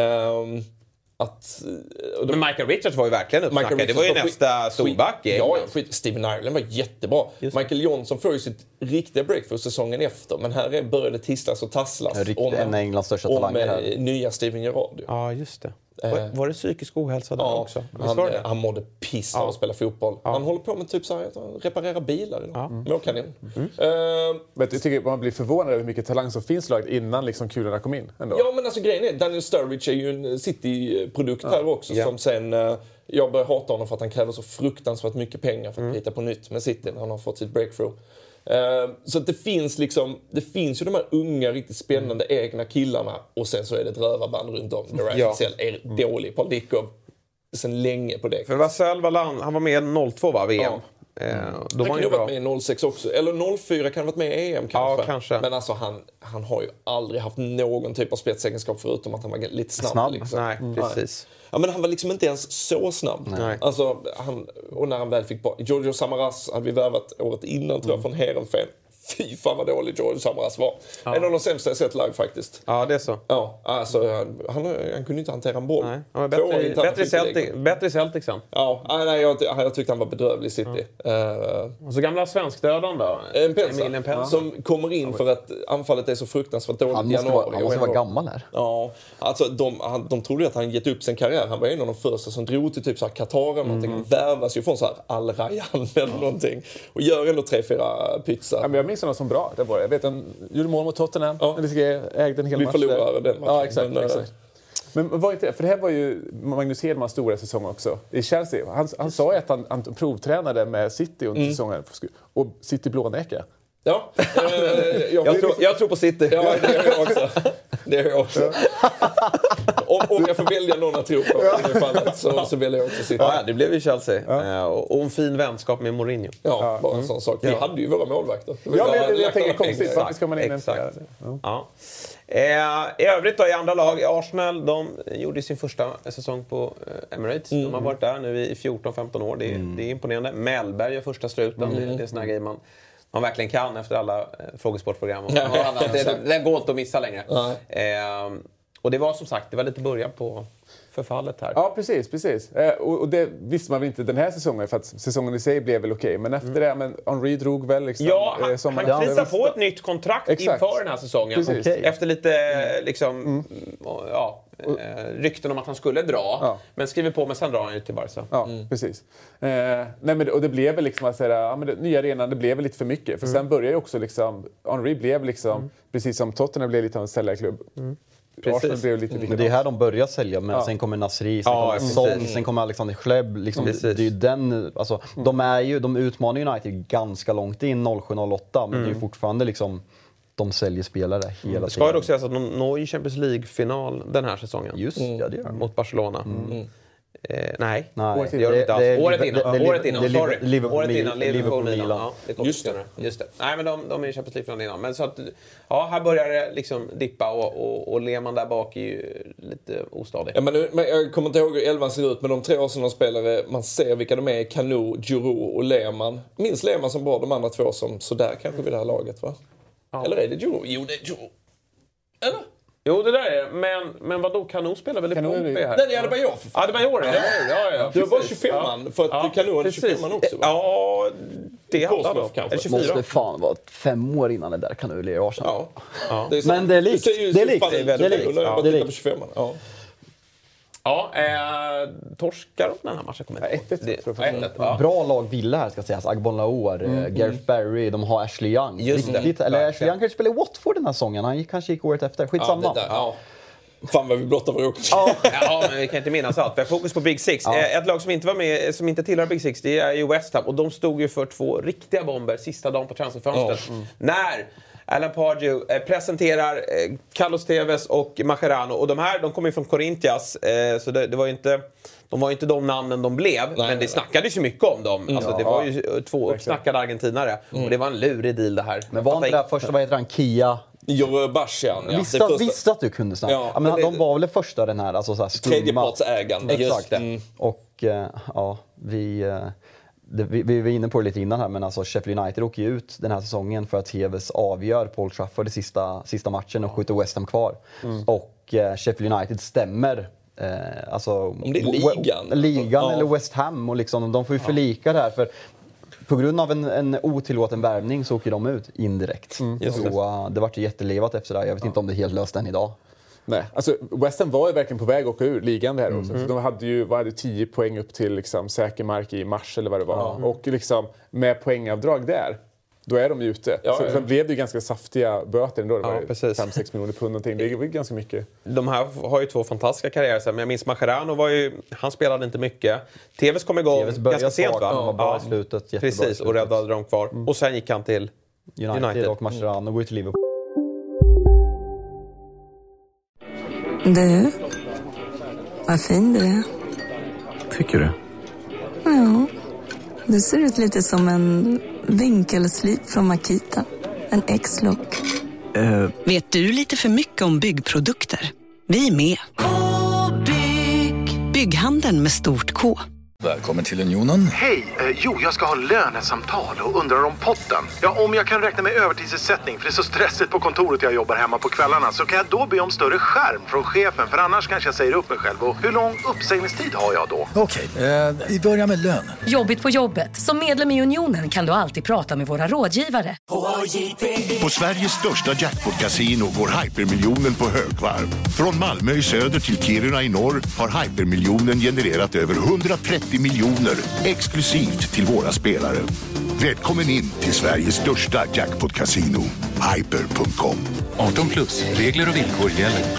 Um, att, de, Men Michael Richards var ju verkligen uppsnackad. Det var ju var nästa storback. Ja, skit. Steven Ireland var jättebra. Just. Michael Johnson får ju sitt riktiga breakthrough säsongen efter. Men här är, började tisslas och tasslas. Rikt, om en Englands största talanger här. Nya Steven Gerrard. Ja, just det. Var, var det psykisk ohälsa där ja, också? Han, han mådde piss av ja. att spela fotboll. Ja. Han håller på med typ så här, reparera bilar idag. Ja. Mm. Målkanin. Mm. Uh, men jag tycker man blir förvånad över hur mycket talang som finns laget innan liksom kulorna kom in. Ändå. Ja, men alltså grejen är, Daniel Sturridge är ju en City-produkt ja. här också. Ja. Som sen, uh, jag börjar hata honom för att han kräver så fruktansvärt mycket pengar för att mm. hitta på nytt med City när han har fått sitt breakthrough. Uh, så att det finns liksom, det finns ju de här unga, riktigt spännande mm. egna killarna och sen så är det ett röva runt om. The ja. är mm. dålig. Paul Dickov sen länge på det. För Vassell Valan, han var med noll två va, V M? Ja. Mm. Uh, då han kan ju ha varit med i noll sex också. Eller noll fyra kan ha varit med i E M kanske. Ja, kanske. Men alltså han, han har ju aldrig haft någon typ av spetsegenskap förutom att han var lite snabb. snabb. Liksom. Nej, mm. precis. Ja, men han var liksom inte ens så snabb. Nej. Alltså, han, och när han väl fick bort... Giorgio Samaras hade vi värvat året innan tror jag från Heerenveen. Fy fan vad dålig Giorgio Samaras var. Ja. En av de sämsta jag sett live faktiskt. Ja, det är så. Ja, alltså han, han, han kunde inte hantera en boll. Nej. Ja, bättre, bättre, Celtic, bättre Celtic sen. Ja, nej, jag, jag tyckte han var bedrövlig i City. Ja. Uh, och så gamla svenskdödaren då? En Pensa, som kommer in för att anfallet är så fruktansvärt dåligt i januari. Vara, han måste vara gammal här. Ja, alltså de, han, de trodde att han gett upp sin karriär. Han var en av de första som drog till typ så här Qatar eller någonting. Mm. Värvas ju från så här Al Rayyan eller någonting. Och gör ändå tre, fyra pytsar. Ja, men jag minns honom som bra. Det var det. Jag vet, han gjorde mål mot Tottenham. Ja. Vi ägde en hel vi match. Vi förlorade den matchen. Ja, exakt. Men, exakt. Men var inte, för det här var ju Magnus Hedmans stora säsong också i Chelsea. Han, han sa ju att han, han provtränade med City under mm. säsongen. Och City blånäcka. Ja, eh, jag, jag, tror, jag tror på City. Ja, det gör jag också. Det gör jag också. om, om jag får välja någon att tro på i det fallet så, så väljer jag också City. Ja, det blev ju Chelsea. Ja. Och, och en fin vänskap med Mourinho. Ja, ja. bara en sån sak. Vi ja. hade ju våra målvakter. Ja, men jag, jag tänker konstigt. Varför ska man in en ja. ja. eh, I övrigt då, i andra lag, Arsenal, de gjorde sin första säsong på eh, Emirates. Mm. De har varit där nu i fjorton femton år. Det är, mm. det är imponerande. Mellberg är första struten. Mm. Det är en sån här grej man... man verkligen kan efter alla eh, frågesportprogram. Och, ja, det, det, det går inte att missa längre. Eh, och det var som sagt, det var lite början på förfallet här. Ja, precis. precis. Eh, och, och det visste man väl inte den här säsongen, för att säsongen i sig blev väl okej. Okay. Men efter mm. det, men Henry drog väl liksom... Ja, han, eh, han kritar på ett nytt kontrakt Exakt. inför den här säsongen. Okay. Efter lite, liksom, mm. ja... rykten om att han skulle dra, ja. men skriver på, men sen drar han ju till Barca. Ja, mm. precis. Eh, nej, men det, och det blev väl liksom att säga, ja, men det, nya arenan, det blev väl lite för mycket. För mm. sen började ju också liksom, Henry blev liksom, mm. precis som Tottenham blev lite av en säljarklubb. Mm. Blev lite mm. Men det är här de börjar sälja, men ja. sen kommer Nasri, sen ja, kommer Son, sen kommer Alexander Schleb. Liksom, det är ju den, alltså, mm. de, är ju, de utmanar United ganska långt in, noll sju noll åtta, men mm. det är ju fortfarande liksom... de säljer spelare hela tiden. Det ska ju också sägas att de når ju Champions League-final den här säsongen. Just, mm. ja det gör de. Mot Barcelona. Mm. Mm. Eh, nej, nej, det gör de inte alls. Året innan, det, året innan, det, sorry. Liverpool, året innan, Liverpool, Milan. Ja, det Just det. Just det. Nej, men de, de är i Champions League-final innan. Men så att, ja, här börjar det liksom dippa och, och, och Lehmann där bak är ju lite ostadig. Ja, men, men jag kommer inte ihåg hur elvan ser ut, men de tre Arsenal-spelare, man ser vilka de är, Kanu, Giroud och Lehmann. Minns Lehmann som bra, de andra två som sådär kanske vid det här laget, va? Ja. Eller är det Joe? Jo, det är Joe. Eller? Jo, det där är det. Men, men vadå, Kanon spelar väl i Pompey här? Nej, det är Adebayor. Ja, Adebayor, ja. Ja, ja. Det var tjugofemman, ja. För att ja, Kanon hade tjugofemman också. Va? Ja, det hade då. Det måste fan vara fem år innan det där Kanon i Arsenal. Ja. Ja. Det men det är likt. Det är likt. Det är väldigt likt. Ja, det är likt. tjugofemman. Ja. Ja, eh, torskar de den här matchen? Kommer ett ett. Ja. Bra lag Villa här ska sägas. Agbon Laor, mm. Gareth Barry, de har Ashley Young. Just Riktigt, det. Eller Ashley Young kanske spelade i Watford den här säsongen. Han kanske gick året efter. Skitsamma. Ja, det där, ja. Fan vad vi blottar vår också. Ja. Ja, men vi kan inte minnas allt. Vi har fokus på Big Six. Ja. Ett lag som inte var med, som inte tillhör Big Six, det är ju West Ham. Och de stod ju för två riktiga bomber sista dagen på transferfönstret. Ja. Mm. När Alan Pardew eh, presenterar eh, Carlos Tevez och Mascherano. Och de här, de kommer ju från Corinthians. Eh, så det, det var ju inte... De var ju inte de namnen de blev, nej, men det nej, snackades ju mycket om dem. Alltså, ja, det var ju två uppsnackade argentinare. Mm. Och det var en lurig deal det här. Men var inte det här första, vad heter han, Kia? Bashian, ja. Visste, visste att du kunde snabbt. Ja, ja, men det, de var väl första den här, alltså så här stumma. Tredjepartsägaren. Exakt. Mm. Och uh, ja, vi, uh, det, vi, vi var inne på det lite innan här, men alltså Sheffield United åker ju ut den här säsongen för att Tevez avgör Paul Trafford i sista, sista matchen och skjuter West Ham kvar. Mm. Och uh, Sheffield United stämmer Eh, alltså, om det är ligan, ligan ja. Eller West Ham och liksom, de får ju förlika ja. det här för på grund av en, en otillåten värvning så åker de ut indirekt. Mm. Så uh, det var ju jättelevat efter det. Jag vet ja. inte om det är helt löst än idag. Nej, alltså West Ham var ju verkligen på väg att åka ur ligan det här också. Mm. Så de hade ju vad hade tio poäng upp till liksom, säker mark i mars eller vad det var. Mm. Och liksom med poängavdrag där, då är de ju ute. Ja, så, ja. Sen blev det ju ganska saftiga böter ändå. Det var ja, fem sex miljoner pund någonting. Det är ganska mycket. De här har ju två fantastiska karriärer. Men jag minns Mascherano var ju... Han spelade inte mycket. Tevez kom igång ganska sent, va? Han var bra i slutet. Precis, i slutet. Och räddade dem kvar. Mm. Och sen gick han till United. United och Mascherano går till Liverpool. Du, vad fin du är. Tycker du? Ja, du ser ut lite som en vinkelslip från Makita. En X-look. Uh. Vet du lite för mycket om byggprodukter? Vi är med. K-bygg. Bygghandeln med stort K. Välkommen till Unionen. Hej, eh, jo jag ska ha lönesamtal och undrar om potten. Ja, om jag kan räkna med övertidsersättning för det är så stressigt på kontoret jag jobbar hemma på kvällarna så kan jag då be om större skärm från chefen för annars kanske jag säger upp mig själv. Och hur lång uppsägningstid har jag då? Okej, eh, vi börjar med lön. Jobbigt på jobbet. Som medlem i Unionen kan du alltid prata med våra rådgivare. På Sveriges största jackpot-casino går hypermiljonen på högvarv. Från Malmö i söder till Kiruna i norr har hypermiljonen genererat över hundratrettio miljoner exklusivt till våra spelare. Välkommen in till Sveriges största jackpot-casino, hyper punkt com. arton plus, regler och villkor gäller.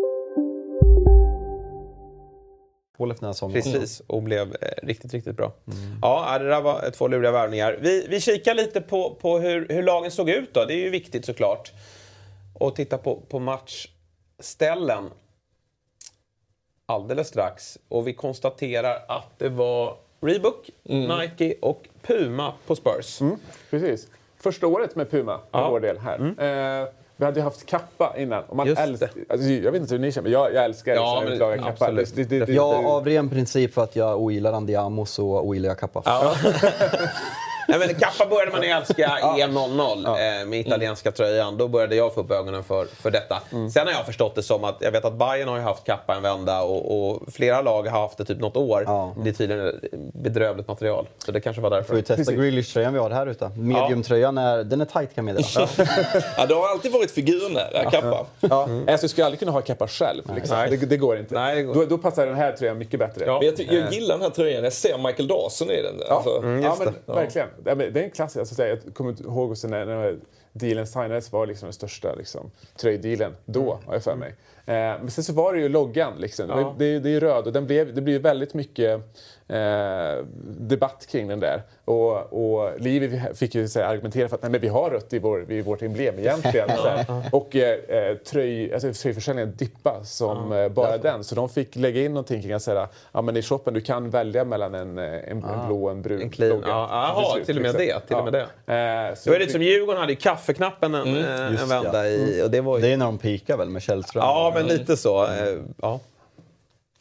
Precis, och blev eh, riktigt, riktigt bra. Mm. Ja, det där var två luriga värvningar. Vi, vi kikar lite på, på hur, hur lagen såg ut då. Det är ju viktigt såklart. Och titta på, på matchställen alldeles strax. Och vi konstaterar att det var Reebok, mm. Nike och Puma på Spurs. Mm, precis. Första året med Puma för ja. vår del här. Mm. Eh, vi hade ju haft kappa innan. Och man älskar, alltså, jag vet inte hur ni känner, men jag, jag älskar ja, det. Men, kappa. Det, det, det, jag av ren princip för att jag ogillar Andiamo så ogillar jag kappa. Ja. Nej, men kappa började man älska E M noll noll ja. eh, med italienska tröjan. Då började jag få upp ögonen för, för detta. Mm. Sen har jag förstått det som att, jag vet att Bayern har ju haft kappa en vända och, och flera lag har haft det typ något år. Ja. Det är tydligen bedrövligt material. Så det kanske var därför. Får vi testa Grealish-tröjan vi har här ute. Medium-tröjan är, den är tight kan jag meddela. Ja, det har alltid varit figurnära kappa. Ja. Ja. Mm. Alltså, jag skulle aldrig kunna ha kappa själv. Liksom. Det, det går inte. Nej, det går. Då, då passar den här tröjan mycket bättre. Ja. Men jag, jag gillar den här tröjan. Jag ser Michael Dawson i den. Ja, alltså. mm, ja men ja. verkligen. Det är en klassisk. Alltså, jag kommer ihåg också när, när dealen signades var liksom den största liksom, tröjdealen då, har jag för mig. Eh, men sen så var det ju loggan liksom. Ja. Det, det, det är ju röd och den blev, det blev väldigt mycket eh, debatt kring den där. Och, och Livi fick ju så här, argumentera för att nej, men vi har rött i, vår, i vårt emblem egentligen. Ja. Och eh, tröj, alltså, tröjförsäljningen dippa som ja. bara ja. den. Så de fick lägga in någonting kring att säga ja, men i shoppen du kan välja mellan en, en, ja. en blå och en brun. En clean. Ja, aha, till och med det. Till och med det. Eh, så det var lite som Djurgården hade kaffe-knappen en, mm. en vända ja. i. Och det, var ju... det är när de pikar väl med Källström. Ja, men lite så. Mm. Ja.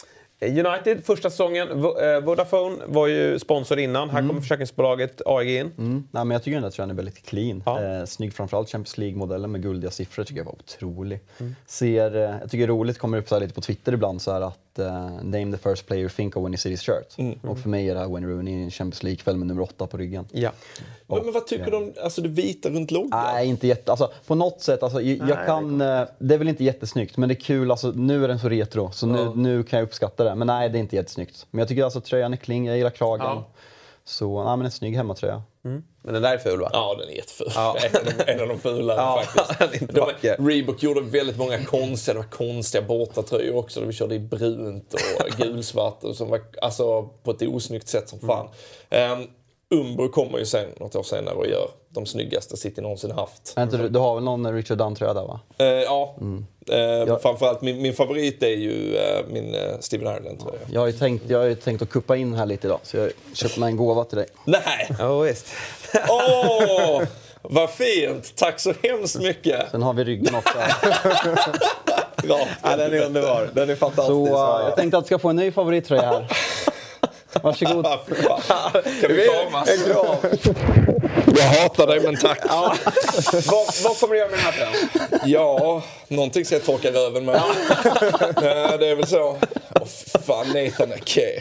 United, första säsongen, Vodafone var ju sponsor innan. Här Mm. kommer försäkringsbolaget A E G in. Mm. Nej, men jag tycker ändå att tröjan är väldigt clean. Ja. Eh, snygg, framförallt Champions League-modellen med guldiga siffror tycker jag var otrolig. Mm. Ser, eh, jag tycker det är roligt, kommer upp så här lite på Twitter ibland så här att uh, name the first player you think of when you see his shirt. Mm. Och för mig är det här Wayne Rooney i en Champions League-kväll med nummer åtta på ryggen. Ja. Och, men, men vad tycker ja. du om alltså, det vita runt loggan? Nej, inte jätte... Alltså, på något sätt, alltså, jag, Nej, jag kan... Det, det är väl inte jättesnyggt, men det är kul. Alltså, nu är den så retro, så nu, mm. nu kan jag uppskatta det. Men nej, det är inte jättesnyggt. Men jag tycker alltså tröjan är kling, jag gillar kragen. Ja. Så, nej men en snygg hemmatröja. Mm. Men den där är ful, va? Ja, den är jätteful. Ja. en av de fulare ja, faktiskt. De, Reebok gjorde väldigt många konstiga, konstiga bortatröjor också. Där vi körde i brunt och gulsvart och som var alltså, på ett osnyggt sätt som fan. Mm. Um, Umbro kommer ju sen, något år senare och gör de snyggaste City någonsin haft. Inte, du, du har väl någon Richard Dunn-tröja där, va? Uh, ja. Mm. Uh, jag... Framförallt min, min favorit är ju uh, min uh, Steven Ireland-tröja. Jag har ju tänkt, jag har ju tänkt att kuppa in här lite idag, så jag köpte mig en gåva till dig. Nej! Ja, oh, visst. Åh! Oh, vad fint! Tack så hemskt mycket! Sen har vi ryggen också. Ja, ja, den är underbar. Den är fantastisk. Så uh, jag tänkte att jag ska få en ny favorittröja här. Varsågod. Kan vi kramas? En kram. Jag hatar dig, men tack. Ja. vad, vad kommer du göra med den här tröjan? Ja, någonting ska jag torka röven med. Ja, det är väl så. Åh, oh, fan, Nathan Ake.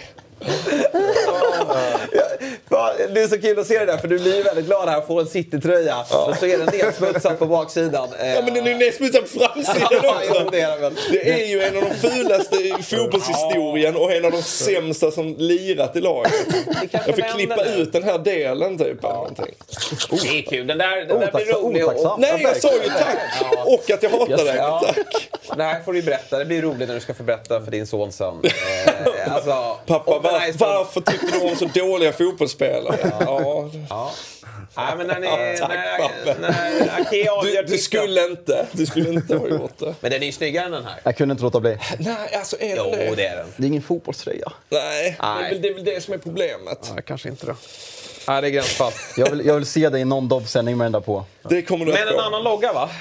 Ja, det är så kul att se det där, för du blir väldigt glad här att få en City-tröja. Ja. Men så är den nedsmutsad på baksidan. Ja, men den är nedsmutsad på framsidan också. Ja, det, är det, det är ju en av de fulaste i fotbollshistorien och en av de sämsta som lirat i laget. Jag fick klippa ut den här delen typ. Ja. Oh, det är kul. Den där, den där Otacksa, blir rolig. Och... Nej, jag sa ju tack. Ja. Och att jag hatar yes. dig. Ja. Tack. Det här får du berätta. Det blir roligt när du ska få berätta för din son sen. Eh, alltså, pappa, var, varför tycker du om så dåliga fotbollsspelare? Ja. Ja. Nej, men när ni... Tack, när, när du, du skulle inte. Du skulle inte ha gjort det. Men den är ju snyggare än den här. Jag kunde inte låta bli. Nej, alltså är jo, det? det är den. Det är ingen fotbollströja. Nej, Nej. Det, är väl, det är väl det som är problemet. Ja, kanske inte då. Nej, det är gränsfall. jag, vill, jag vill se dig i någon dobbsändning med den där på. Det kommer du Men en annan logga, va?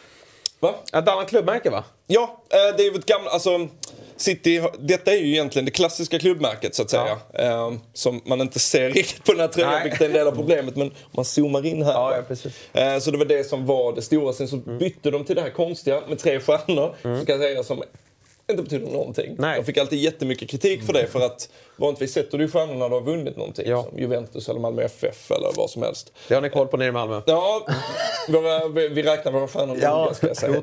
Va? Ett annat klubbmärke, va? Ja, det är ju ett gammalt... Alltså, City, detta är ju egentligen det klassiska klubbmärket så att säga. Ja. Eh, som man inte ser riktigt på den här tröjan, vilket är en del av problemet. Men man zoomar in här. Ja, ja, precis. Eh, så det var det som var det stora. Sen så mm. bytte de till det här konstiga med tre stjärnor. Mm. Så kan jag säga som inte betyder någonting. Nej. Jag fick alltid jättemycket kritik för det. För att vanligtvis sätter du stjärnorna när du har vunnit någonting. Ja. Som Juventus eller Malmö F F eller vad som helst. Det har ni koll på nere i Malmö. Ja, våra, vi, vi räknar våra stjärnor ja. noga, ska jag säga.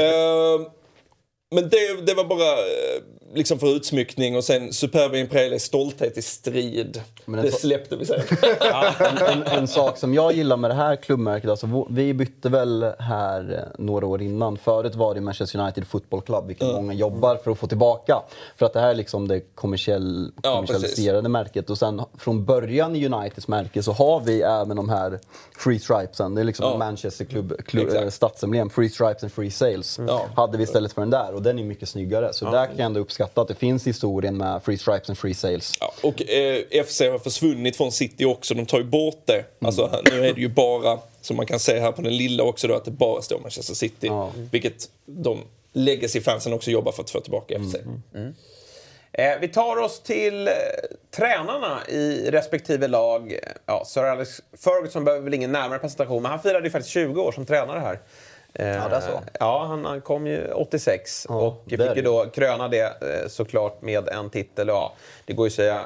eh, Men det, det var bara liksom för utsmyckning och sen Superba Imperialis stolthet i strid. Men det släppte vi sen. Ja, en, en, en sak som jag gillar med det här klubbmärket, alltså, vi bytte väl här några år innan. Förut var det Manchester United Football Club, vilket mm. många jobbar för att få tillbaka. För att det här är liksom det kommersiell, kommersialiserade ja, märket. Och sen från början i Uniteds märke så har vi även de här Free Stripesen. Det är liksom ja. Manchester klubb, klubb, äh, stadsemblem. Free Stripes and Free Sales. Mm. Hade vi istället för den där. Och den är mycket snyggare. Så ja. där kan jag ändå uppskatta att det finns historien med Free Stripes and Free Sales. Ja, och eh, F C har försvunnit från City också. De tar ju bort det. Mm. Alltså, nu är det ju bara, som man kan se här på den lilla också, då, att det bara står Manchester City. Ja. Vilket de legacy-fansen också jobbar för att få tillbaka F C. Mm. Mm. Eh, vi tar oss till eh, tränarna i respektive lag. Ja, Sir Alex Ferguson behöver väl ingen närmare presentation, men han firade ju faktiskt tjugo år som tränare här. Ja, det är så. Ja, han, han kom ju åttiosex ja, och fick ju då kröna det såklart med en titel. Ja, det går ju att säga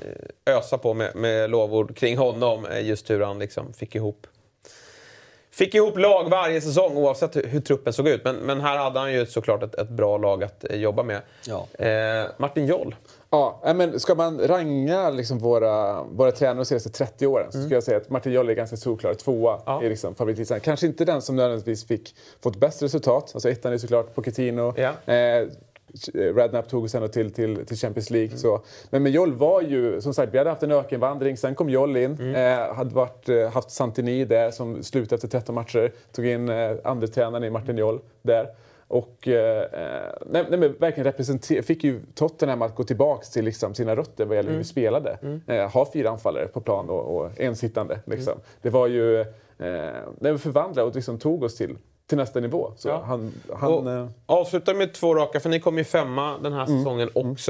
ösa på med, med lovord kring honom, just hur han liksom fick ihop fick ihop lag varje säsong oavsett hur, hur truppen såg ut. Men, men här hade han ju såklart ett, ett bra lag att jobba med. Ja. Eh, Martin Jol. Ja, men ska man ranga liksom våra, våra tränare de senaste trettio åren så skulle jag säga att Martin Jol är ganska solklar. Tvåa ja. är liksom favoritlistan. Kanske inte den som nödvändigtvis fick fått bäst resultat. Alltså ettan är såklart Pochettino. Ja. Eh, Redknapp tog sen till, till, till Champions League. Mm. Så. Men med Jol var ju, som sagt, vi hade haft en ökenvandring. Sen kom Jol in. Mm. Eh, hade varit, eh, haft Santini där som slutade efter tretton matcher. Tog in eh, andra tränaren i Martin Jol där. Och eh, nej, nej, men verkligen representer- fick ju Tottenham att gå tillbaka till liksom, sina rötter vad gäller mm. hur vi spelade. Mm. Eh, ha fyra anfallare på plan och, och en sittande. Liksom. Mm. Det var ju eh, när vi förvandlade och liksom tog oss till, till nästa nivå. Så ja. han, han, och, eh... avslutar med två raka, för ni kom ju femma den här säsongen mm. också.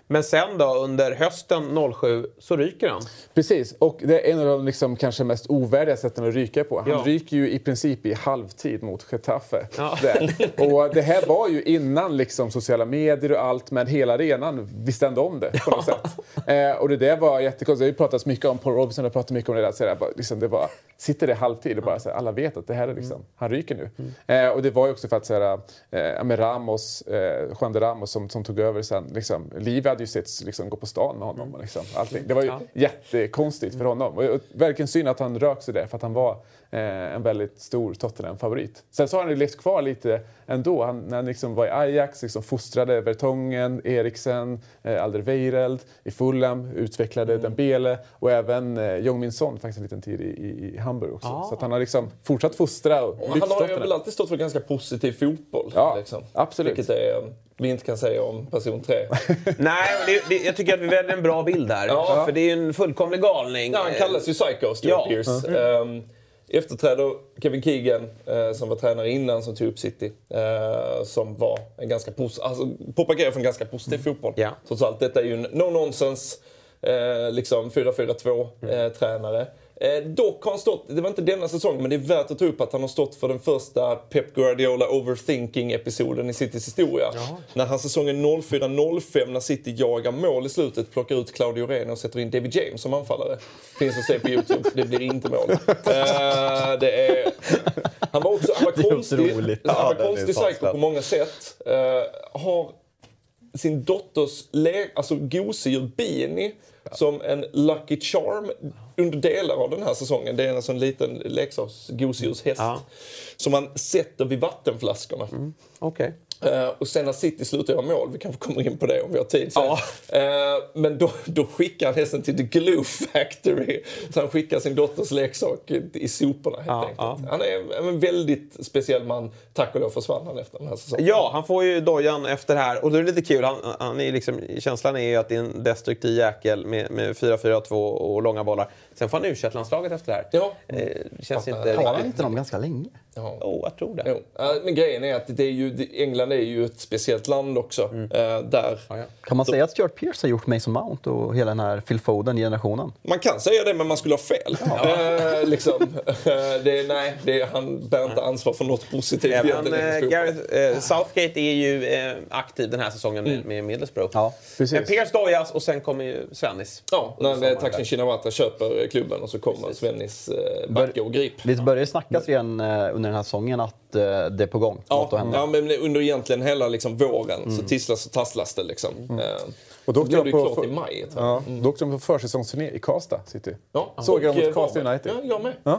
Men sen då, under hösten noll sju, så ryker han. Precis, och det är en av de liksom kanske mest ovärdiga sätten att ryka på. Han Ja. ryker ju i princip i halvtid mot Getafe. Ja. Och det här var ju innan liksom sociala medier och allt, men hela arenan visste ändå om det på något sätt. Eh, och det där var jättekonstigt. Det har ju pratats mycket om Paul Robinson, har pratat mycket om det där. Så det, bara, liksom, det var, sitter det halvtid och bara så här, alla vet att det här är liksom, han ryker nu. Mm. Eh, och det var ju också för att så här, eh, med Ramos, eh, Juan de Ramos som, som tog över sen, liksom, Liv hade ju sett liksom, gå på stan med honom. Och liksom, allting. Det var ju ja. jättekonstigt för honom. Och, och verkligen synd att han rök sig där, för att han var eh, en väldigt stor Tottenham-favorit. Sen så har han ju levt kvar lite ändå. Han, när han liksom var i Ajax, liksom, fostrade Vertongen, Eriksen, eh, Alderweireld, i Fulham, utvecklade mm. Dembele och även eh, Jong Min Son faktiskt en liten tid i, i, i Hamburg också. Ah. Så att han har liksom fortsatt fostra och, och han har ju väl alltid stått för ganska positiv fotboll. Ja, liksom. absolut. Vilket är, vi inte kan säga om person tre. Nej, det, det, jag tycker att vi väljer en bra bild där. Ja. För det är ju en fullkomlig galning. Ja, han kallas ju Psycho, Stuart ja. Pearce. Mm. Um, efterträder Kevin Keegan, eh, som var tränare innan, som tog upp City. Eh, som var en ganska pos- alltså, propagerar för en ganska positiv mm. fotboll. Ja. Trots allt, detta är ju en no-nonsense eh, liksom fyra fyra två mm. eh, tränare. Eh, dock har han stått, det var inte denna säsong, men det är värt att ta upp att han har stått för den första Pep Guardiola Overthinking-episoden i Citys historia. Jaha. När han säsongen noll fyra noll fem, när City jagar mål i slutet, plockar ut Claudio Reyna och sätter in David James som anfallare. Finns att se på YouTube, det blir inte mål. eh, det är, han var också han var konstig, han var ja, konstig psycho på många sätt. Eh, har sin dotters le- alltså gosedjur Beanie som en Lucky Charm under delar av den här säsongen. Det är en sån liten leksaks gosedjurshäst ja. som man sätter vid vattenflaskorna. Mm. Okej. Okay. Uh, och sen när City slutar göra mål, vi kanske kommer in på det om vi har tid sen. Ja. Uh, men då, då skickar han hästen till The Glue Factory. Så han skickar sin dotters leksak i soporna helt ja, enkelt. Ja. Han är en väldigt speciell man. Tack och lov försvann han efter den här säsongen. Ja, han får ju dojan efter det här. Och det är lite kul. Han, han är liksom, känslan är ju att det är en destruktiv jäkel med, med fyra fyra två och långa bollar. Sen får han U tjugoett-landslaget efter det här. Ja. Eh, känns ja, inte... Har han inte dem ganska länge? Ja, oh, jag tror det. Jo. Ja, men grejen är att det är ju, England är ju ett speciellt land också. Mm. Eh, där ja, ja. Kan man säga att Stuart Pearce har gjort Mason Mount och hela den här Phil Foden-generationen? Man kan säga det, men man skulle ha fel. Ja. Eh, liksom. det, nej, det, han bär inte ansvar för något positivt. Ja, men, äh, Gareth, äh, Southgate är ju äh, aktiv den här säsongen mm. med, med Middlesbrough. Ja, precis. Pearce dojas och sen kommer ju Svennis. Ja, när Thaksin Shinawatra köper klubben och så kommer Svennis äh, backa och grip. Det börjar snackas igen äh, under den här säsongen att äh, det är på gång. Ja, ja, men under egentligen hela liksom, våren mm. så tisslas och tasslas det liksom. Mm. Äh, och då blev det på klart för, i maj. Ja, mm. Då åkte de på försäsongsturné i Karlstad City. Ja, såg jag mot Karlstad United. Ja, jag med.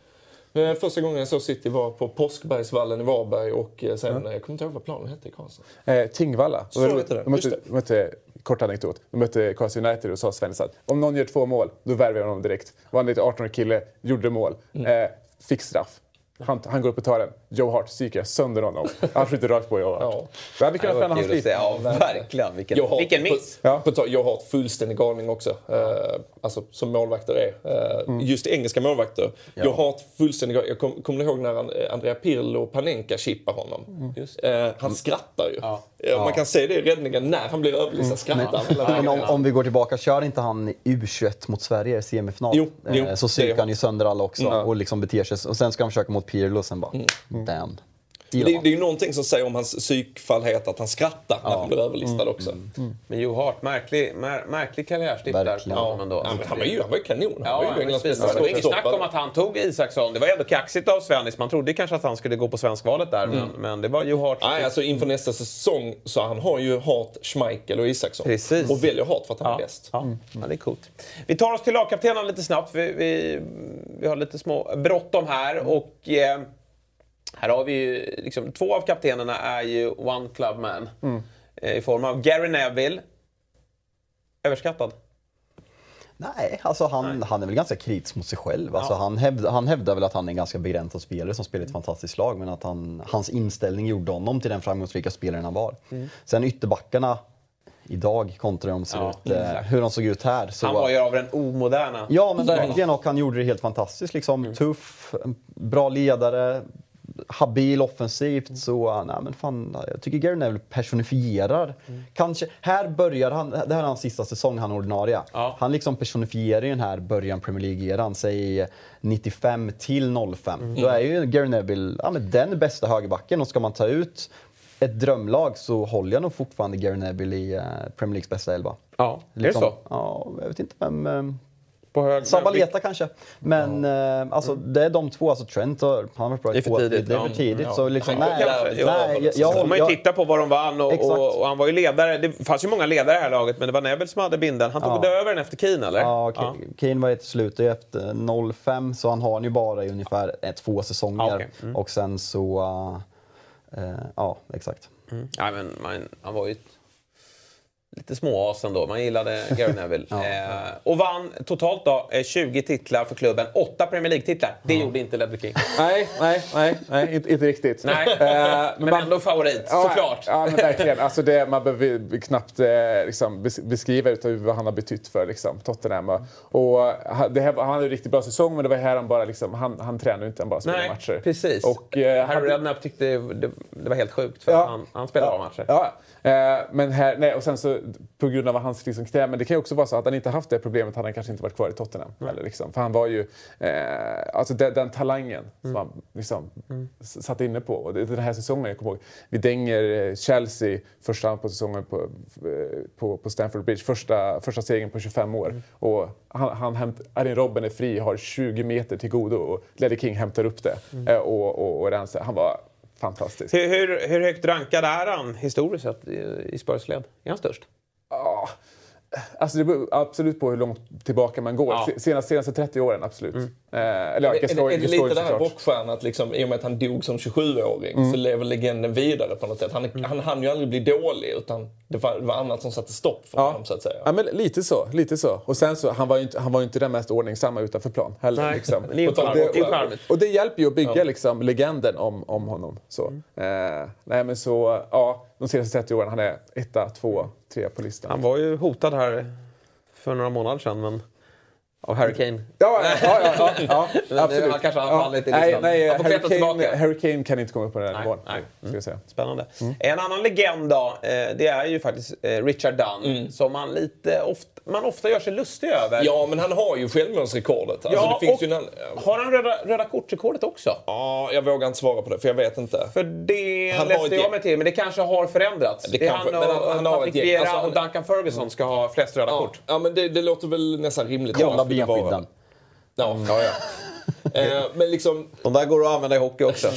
Ja. Första gången jag såg City var på Påskbergsvallen i Varberg och sen, ja. jag kommer inte ihåg vad planen hette i Karlstad. Eh, Tingvalla. Så heter det. De mötte, de mötte, kort anekdot, de mötte Karlstad United och sa Svennis att om någon gör två mål, då värvar jag honom direkt. Var en lite arton-årig kille, gjorde mål, mm. eh, fick straff. Han, han går upp och tar den. Joe Hart psykar sönder honom. Han skjuter rakt på Joe Hart. Ja. Det hade kunnat fänna hans liv. Ja, verkligen. Vilken, Joe vilken miss. Ja. Joe Hart fullständig galning också. Uh, alltså som målvakter är. Uh, mm. Just engelska målvakter. Ja. Joe Hart fullständig galning. Jag kommer kom ihåg när han, Andrea Pirlo och Panenka chippar honom. Mm. Just. Uh, han skrattar ju. Ja. Uh, man kan se det i räddningen när han blir överlistad. Mm. Skrattar men, men om, om vi går tillbaka, kör inte han U tjugoett mot Sverige i semifinal? Jo, jo, uh, så psykar han ju sönder alla också. Mm. Och liksom beter sig. Och sen ska han försöka mot Pirlo och sen bara, mm. damn. Det, det är ju någonting som säger om hans psykfallhet att han skrattar när ja. han blir överlistad mm. också. Mm. Mm. Men Joe Hart, märklig, mär, märklig karriärstipp där. Ja. Man då. Ja, men han var ju, han var ju kanon. Han ja, var ju Englands bästa. Det var inget snack om att han tog Isaksson. Det var ändå kaxigt av Svennis. Man trodde kanske att han skulle gå på svenskvalet där. Mm. Men, men det var Joe Hart. Nej, alltså inför nästa säsong så han har ju Hart, Schmeichel och Isaksson. Precis. Och väljer Hart för att han ja. är bäst. Ja. Mm. Ja, det är coolt. Vi tar oss till lagkaptenerna lite snabbt. Vi, vi, vi har lite små bråttom här. Mm. Och... Eh, här har vi ju, liksom, två av kaptenerna är ju one club man. Mm. I form av Gary Neville. Överskattad? Nej, alltså han, Nej. han är väl ganska kritisk mot sig själv. Alltså ja. han, hävdar, han hävdar väl att han är en ganska begränsad spelare som spelar ett fantastiskt lag. Men att han, hans inställning gjorde honom till den framgångsrika spelaren han var. Mm. Sen ytterbackarna idag kontra de ser ja, ut, eh, hur de såg ut här. Så han var ju av den omoderna. Ja, men verkligen. Och han gjorde det helt fantastiskt. Liksom, mm. Tuff, bra ledare. habil offensivt mm. så, nej men fan, jag tycker Gary Neville personifierar. Mm. Kanske, här börjar han, det här är hans sista säsong, han är ordinarie. Ja. Han liksom personifierar den här början Premier League-eran, säg nittiofem till noll fem. Mm. Då är ju Gary Neville ja, men den bästa högerbacken, och ska man ta ut ett drömlag så håller jag nog fortfarande Gary Neville i uh, Premier Leagues bästa elva. Ja, liksom, är det så? Ja, jag vet inte, men... Um, på hög, Sabaleta men... kanske. Men ja. uh, alltså, mm. det är de två, alltså Trent och han har varit bra i två. Det är för tidigt. Det är för tidigt. Ja. Så liksom, nej, nej, nej, jag, jag, får man ju jag, titta på vad de vann och, och, och han var ju ledare. Det fanns ju många ledare i det här laget, men det var Neville som hade binden. Han tog ja. över den efter Keane, eller? Ja, okay. ja. Keane var ett slut efter noll fem, så han har ju bara i ungefär ett, två säsonger. Ja, okay. mm. Och sen så... Uh, uh, ja, exakt. Mm. Ja, men man, han var ju lite småas ändå. Man gillade Gary Neville. ja, eh, ja. Och vann totalt då tjugo titlar för klubben. åtta Premier League-titlar. Det ja. gjorde inte Ledley King. Nej, nej, nej, nej inte, inte riktigt. Nej, eh, men, men man, ändå favorit, ja, såklart. Ja, men verkligen. Alltså det, man behöver knappt eh, liksom, beskriva utan vad han har betytt för liksom, Tottenham. Och det här, han hade en riktigt bra säsong, men det var här han bara liksom, han, han tränade inte, han bara spelade nej, matcher. Precis. Och, eh, Harry Redknapp tyckte det, det var helt sjukt för ja, att han, han spelade ja, bra matcher. Ja, eh, men här, nej, och sen så på grund av hans liksom knä, men det kan ju också vara så att han inte haft det problemet, hade han kanske inte varit kvar i Tottenham. Mm. Eller liksom. För han var ju, eh, alltså den, den talangen mm. som han liksom mm. satt inne på. Och det, den här säsongen, jag kommer ihåg, vi dänger Chelsea första på säsongen på, på, på Stamford Bridge, första, första segern på tjugofem år. Mm. Och han, han hämt, Arjen Robben är fri, har tjugo meter till godo och Ledley King hämtar upp det. Mm. Eh, och, och, och rensa. Han var fantastisk. Hur, hur, hur högt rankad är han historiskt sett i, i Spurs-led? Är han störst? Ja, alltså det beror absolut på hur långt tillbaka man går. Ja. Senast, senaste trettio åren, absolut. Mm. Eh, eller, ja, är, är, är det lite det här rockstjärnan att liksom, i och med att han dog som tjugosjuåring mm. så lever legenden vidare på något sätt. Han, mm. han hann ju aldrig bli dålig, utan det var, det var annat som satte stopp för ja. honom, så att säga. Ja, men lite så, lite så. Och sen så, han var ju inte, han var ju inte den mest ordningsamma utanför plan heller. Nej. Liksom. det och, det, och, och det hjälper ju att bygga ja. liksom, legenden om, om honom. Så. Mm. Eh, nej, men så, ja, de senaste trettio åren, han är etta, två, tre på listan. Han var ju hotad här för några månader sedan, men av Harry Kane. Ja, ja, ja, ja, ja, ja absolut. Han kanske har ja. fallit i listan. Nej, nej Harry, Kane, Harry Kane kan inte komma upp på den här nivån. Nej. Ska jag säga. Spännande. Mm. En annan legend då, det är ju faktiskt Richard Dunne, mm. som man lite ofta, man ofta gör sig lustig över. Ja, men han har ju självmordsrekordet. Alltså, ja, det finns och ju en... har han röda, röda kortrekordet också? Ja, jag vågar inte svara på det, för jag vet inte. För det han läste jag mig till, men det kanske har förändrats. Det, det kanske, han och, han, han Patrick Vieira alltså, han... och Duncan Ferguson ska ha flest röda ja, kort. Ja, men det, det låter väl nästan rimligt. Ja, benskydden. Ja, mm. ja, ja. eh, men liksom... De där går att använda i hockey också.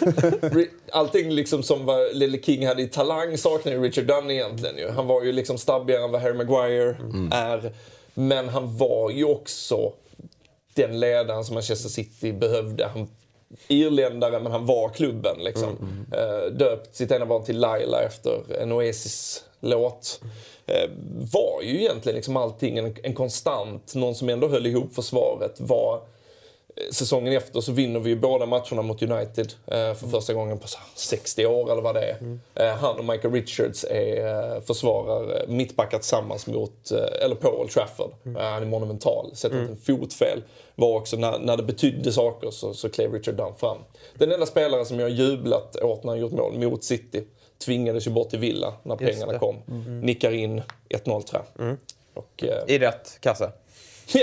Allting liksom som vad Ledley King hade i talang saknar ju Richard Dunne egentligen ju. Han var ju liksom stabbigare än vad Harry Maguire mm. är. Men han var ju också den ledaren som Manchester City behövde. Han irländare, men han var klubben liksom. Mm, mm. Eh, döpt sitt ena barn till Laila efter en Oasis-låt. Eh, var ju egentligen liksom allting en, en konstant. Någon som ändå höll ihop försvaret. Var eh, säsongen efter så vinner vi ju båda matcherna mot United eh, för mm. första gången på så, sextio år eller vad det är. Mm. Eh, han och Michael Richards är eh, försvarare mittbackar tillsammans mot, eh, eller på Old Trafford. Mm. Eh, han är monumental. Sätter mm. inte en fotfel. Var också när, när det betydde saker så, så klev Richard Dunne fram. Den enda spelare som jag har jublat åt när han gjort mål mot City tvingades ju bort till Villa när pengarna kom. Mm. Nickar in ett noll tror jag. Mm. Och, eh... i rätt kassa. Ja,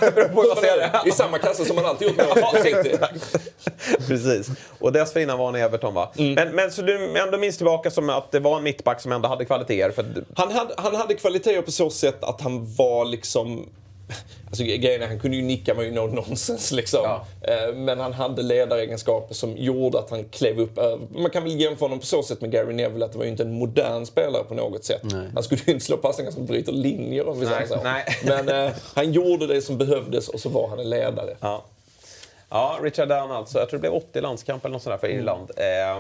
i samma kassa som man alltid gjort mål mot City. Precis. Och dessförinnan var han i Everton, va? Mm. Men, men så du ändå minns tillbaka som att det var en mittback som ändå hade kvaliteter? För... Han, hade, han hade kvaliteter på så sätt att han var liksom... Alltså grejen är, han kunde ju nicka, var ju no nonsens liksom. Ja. Men han hade ledaregenskaper som gjorde att han klev upp över. Man kan väl jämföra honom på så sätt med Gary Neville, att det var ju inte en modern spelare på något sätt. Nej. Han skulle ju inte slå passningar som bryter linjer, om vi säger så. Nej. Men eh, han gjorde det som behövdes och så var han en ledare. Ja, ja Richard Dunne alltså. Jag tror det blev åttio landskamp eller något sånt där för Irland. Mm. Eh,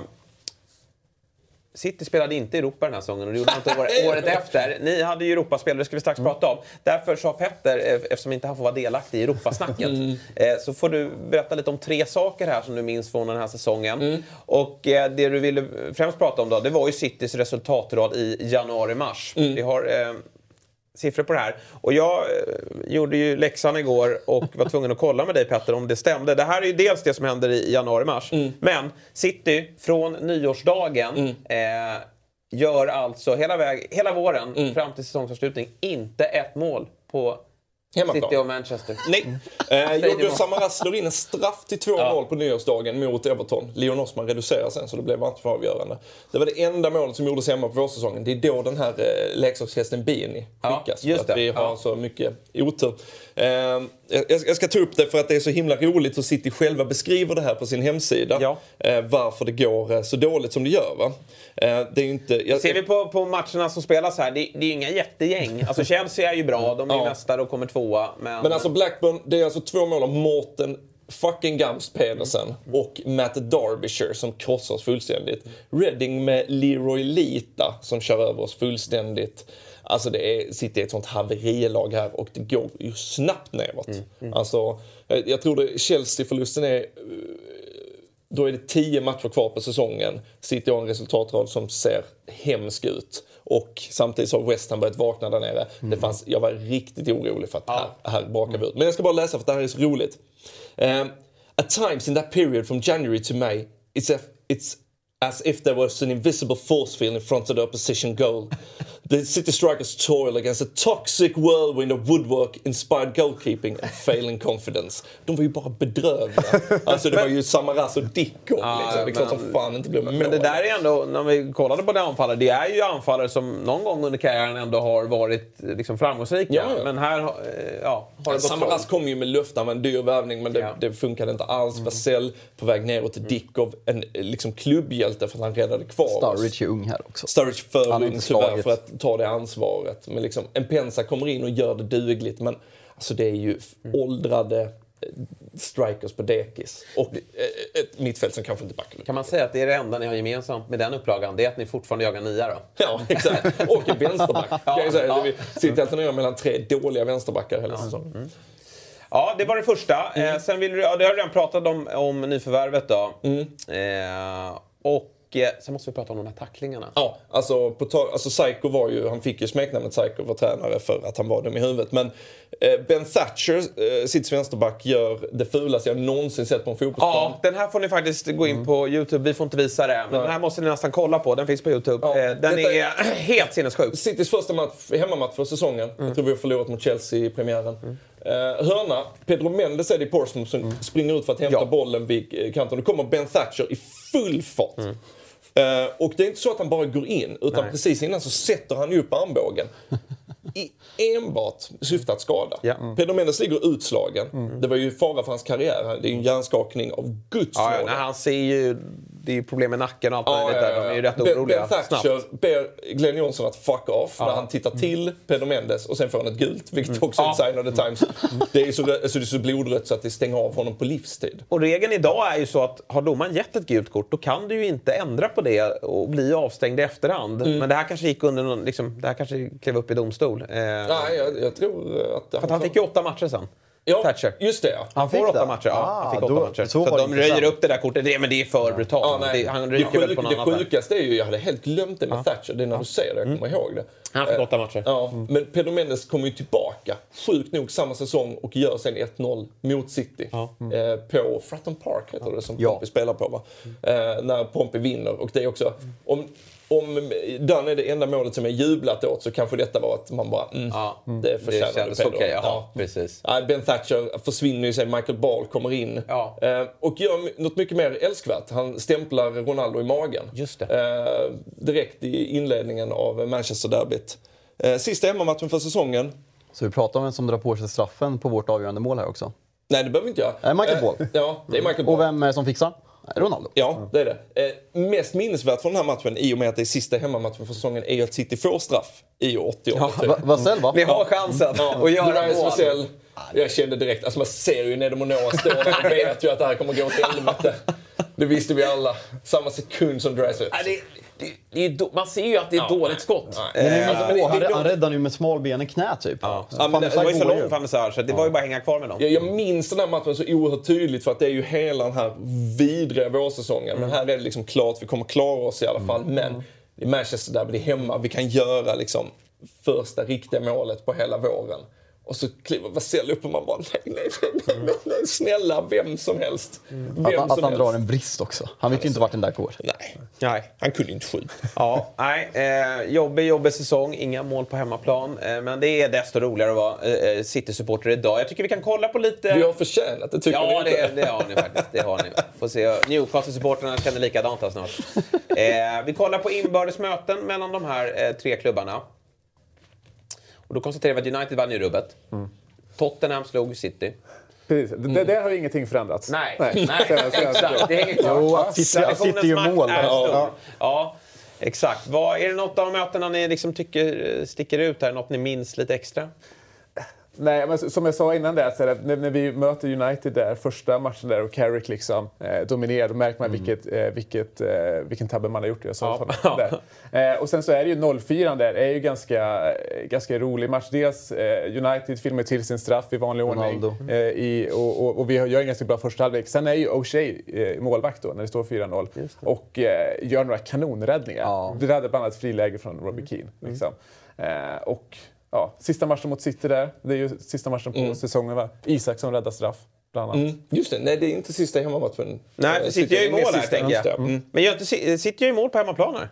City spelade inte i Europa den här säsongen och det gjorde inte året, året efter. Ni hade ju Europaspel, det ska vi strax mm. prata om. Därför sa Petter, eftersom inte han får vara delaktig i Europasnacket, mm. eh, så får du berätta lite om tre saker här som du minns från den här säsongen. Mm. Och eh, det du ville främst prata om då, det var ju Citys resultatrad i januari-mars. Mm. Vi har... Eh, siffror på det här. Och jag eh, gjorde ju läxan igår och var tvungen att kolla med dig, Petter, om det stämde. Det här är ju dels det som händer i januari-mars. Mm. Men City från nyårsdagen mm. eh, gör alltså hela, väg, hela våren mm. fram till säsongsavslutning inte ett mål på hemmaplan. City och Manchester. Nej. Eh, Jorgo Samaras slår in en straff till två ja. mål på nyårsdagen mot Everton. Leon Osman reducerar sen så det blev match för avgörande. Det var det enda målet som gjordes hemma på vårsäsongen. Det är då den här eh, leksakshästen Beanie skickas. Ja, för att vi har ja. så mycket otur. Eh, jag, jag ska ta upp det för att det är så himla roligt att City själva beskriver det här på sin hemsida. Ja. Eh, varför det går eh, så dåligt som det gör, va? Eh, det är ju inte... Jag, Ser vi på, på matcherna som spelas här, det, det är ju inga jättegäng. Alltså Chelsea är ju bra, de är ju ja. mästare och kommer tvåa. Men... men alltså Blackburn, det är alltså två mål av Morten fucking Gams Pedersen mm. och Matt Derbyshire som krossar oss fullständigt. Reading med Leroy Lita som kör över oss fullständigt. Alltså det är, sitter ett sånt haverilag här och det går ju snabbt neråt. Mm. Mm. Alltså, jag, jag tror det Chelsea-förlusten är... Då är det tio matcher kvar på säsongen. City har en resultatrad som ser hemsk ut. Och samtidigt så har West Ham börjat vakna där nere. Mm. Det fanns, jag var riktigt orolig för att här, här bakar vi ut. Men jag ska bara läsa för att det här är så roligt. Um, At times in that period from January to May, it's, a, it's as if there was an invisible force field in front of the opposition goal. The City strikers toil against a toxic whirlwind of woodwork, inspired goalkeeping and failing confidence. De var ju bara bedrövliga. Alltså det var ju Samaras och Dickon. Ja, liksom. Det är klart som fan inte blev mål. Men det där är ändå, när vi kollade på det anfallare, det är ju anfallare som någon gång under karriären ändå har varit liksom framgångsrika. Ja, ja. Men här ja, har det gått Samaras kom ju med löften med en dyr värvning, men det, ja. det funkade inte alls. Mm. Vassell på väg neråt till Dickov, en liksom klubbhjälte för att han räddade kvar Sturridge är ung här också. Sturridge för ung tyvärr för att ta det ansvaret. Men liksom, en Pensa kommer in och gör det dugligt. Men alltså, det är ju mm. åldrade strikers på dekis. Och ett mittfält som kanske inte backar. Kan man säga att det är det enda ni har gemensamt med den upplagan? Det är att ni fortfarande jagar nia då? Ja, exakt. Och en vänsterback. ja, kan jag säga. Ja. Vi sitter alternativt mellan tre dåliga vänsterbackar hela ja. säsongen. Mm. Ja, det var det första. Mm. Eh, sen vill du, ja, det har jag redan pratat om, om nyförvärvet då. Mm. Eh, och sen måste vi prata om de här tacklingarna. Ja, alltså, på ta- alltså Psycho var ju, han fick ju smeknamnet Psycho var tränare för att han var dum i huvudet. Men eh, Ben Thatcher, eh, sitt vänsterback, gör det fulaste jag någonsin sett på en fotbollsplan. Ja, den här får ni faktiskt gå in mm. på YouTube. Vi får inte visa det, men Nej. den här måste ni nästan kolla på. Den finns på YouTube. Ja, eh, den är, är helt sinnessjuk. Citys första match, hemmamatch för säsongen. Mm. Jag tror vi har förlorat mot Chelsea i premiären. Mm. Uh, hörna, Pedro Mendes är det i Portsmouth som mm. springer ut för att hämta ja. bollen vid kanten. Då kommer Ben Thatcher i full fart. Mm. Uh, och det är inte så att han bara går in, utan Nej. precis innan så sätter han upp armbågen. I enbart syfte att skada. Ja. Mm. Pedro Mendes ligger utslagen. Mm. Det var ju fara för hans karriär. Det är ju en hjärnskakning av Guds ja, ja, han ser ju, det är ju problem med nacken och allt ja, ja, ja. De är ju rätt ben, oroliga. Ben Thatcher ber Glenn Johnson att fuck off ja. när han tittar till Pedro Mendes och sen får han ett gult, vilket mm. också är ja. en sign of the times. Det är så, alltså det är så blodrött så att det stänger av honom på livstid. Och regeln idag är ju så att har domaren gett ett gult kort, då kan du ju inte ändra på det och bli avstängd i efterhand. Mm. Men det här kanske gick under någon, liksom, det här kanske klev upp i domstol. Eh, Nej, jag, jag tror att... För att han fick ju åtta matcher sen. Ja, Thatcher. just det. Ja. Han får åtta matcher. Ja, ah, han fick åtta då, matcher. Så, så de röjer upp det där kortet. Det, men det är för brutalt. Ja, nej. Det, han det, sjuk, på det sjukaste är ju, jag hade helt glömt det med ja. Thatcher. Det är när ja. du säger det, jag kommer mm. ihåg det. Han fick åtta matcher. Ja, mm. Men Pedro Mendes kommer ju tillbaka, sjukt nog, samma säsong och gör sen ett noll mot City. Ja. Mm. Eh, på Fratton Park heter det som ja. Pompey spelar på, va? Mm. Eh, när Pompey vinner. Och det är också... Om, Om den är det enda målet som är jublat åt, så kanske detta var att man bara mm, ja, det förtjänade Pedro. Okay, ja, precis. Ja, Ben Thatcher försvinner ju sig, Michael Ball kommer in ja. eh, och gör något mycket mer älskvärt. Han stämplar Ronaldo i magen. Just det. Eh, direkt i inledningen av Manchester-derbyt. Eh, sista hemmamatchen för säsongen. Så vi pratar om en som drar på sig straffen på vårt avgörande mål här också. Nej, det behöver inte jag. Eh, Michael Ball. Eh, ja, det är Michael Ball. Och vem är det som fixar? Ronaldo. Ja, det är det. Eh, mest minnesvärt från den här matchen, i och med att det är sista hemmamatchen för säsongen, är att City får straff i åttioåtta. Ja, Vassell, va? Ni har chansen ja. att göra mål. Vassell, jag kände direkt, alltså man ser ju när de och Noah står där och vet ju att det här kommer gå åt helvete. Det visste vi alla. Samma sekund som Dries ut. Det, det, det är do- man ser ju att det är ja, dåligt skott. Nej, nej. Men, alltså, men, han, han räddade ju med smalben i knä typ. Ja. Ja, men det, det var ju så långt Van der Sar, så det ja. var ju bara att hänga kvar med dem. Jag, jag minns den här matchen så oerhört tydligt, för att det är ju hela den här vidriga vårsäsongen. Mm. Men här är det liksom klart, vi kommer klara oss i alla fall. Mm. Men det är Manchester där, det är hemma, vi kan göra liksom första riktiga målet på hela våren. Och så kliver Vassell upp och man bara, nej, nej, nej, nej, nej snälla, vem som helst. Mm. Vem att som att han helst. drar en brist också. Han vet ju inte vart den där går. Nej, nej. Han kunde inte skjuta. Ja, nej. Eh, jobbig, jobbig säsong. Inga mål på hemmaplan. Eh, men det är desto roligare att vara eh, City-supporter idag. Jag tycker vi kan kolla på lite... Vi har förtjänat det, tycker ja, ni inte? Ja, det, det har ni faktiskt. Det har ni. Får se. Newcastle-supporterna känner likadant här snart. Eh, vi kollar på inbördes möten mellan de här eh, tre klubbarna. Och då konstaterar vi att United vann i rubbet. Mm. Tottenham slog City. Precis. Det, Mm. där har ju ingenting förändrats. Nej, nej. Exakt. Det hänger kvar. Jo, att City gör mål. Ja. Ja. ja, exakt. Vad, är det något av mötena ni liksom tycker sticker ut här? Något ni minns lite extra? Nej, men som jag sa innan där, så det, när, när vi möter United där, första matchen där och Carrick liksom eh, dominerar, då märker man mm. vilket, eh, vilket, eh, vilken tabbe man har gjort. Jag sa ja. där. Eh, och sen så är det ju noll fyra där, är ju ganska, ganska rolig match. Dels eh, United filmar till sin straff i vanlig ordning eh, i, och, och, och vi gör en ganska bra första halvlek. Sen är ju O'Shea eh, målvakt då, när det står fyra noll och eh, gör några kanonräddningar. Ja. Det hade bland annat friläge från Robbie Keane. Liksom. Mm. Eh, och Ja, sista matchen mot City där. Det är ju sista matchen på mm. säsongen, va? Isak som räddar straff, bland annat. Mm. Just det, nej det är inte sista hemmamatchen. Nej, för City gör ju mål här, tänker jag. Mm. Mm. Men gör inte, City gör ju mål på hemmaplan här.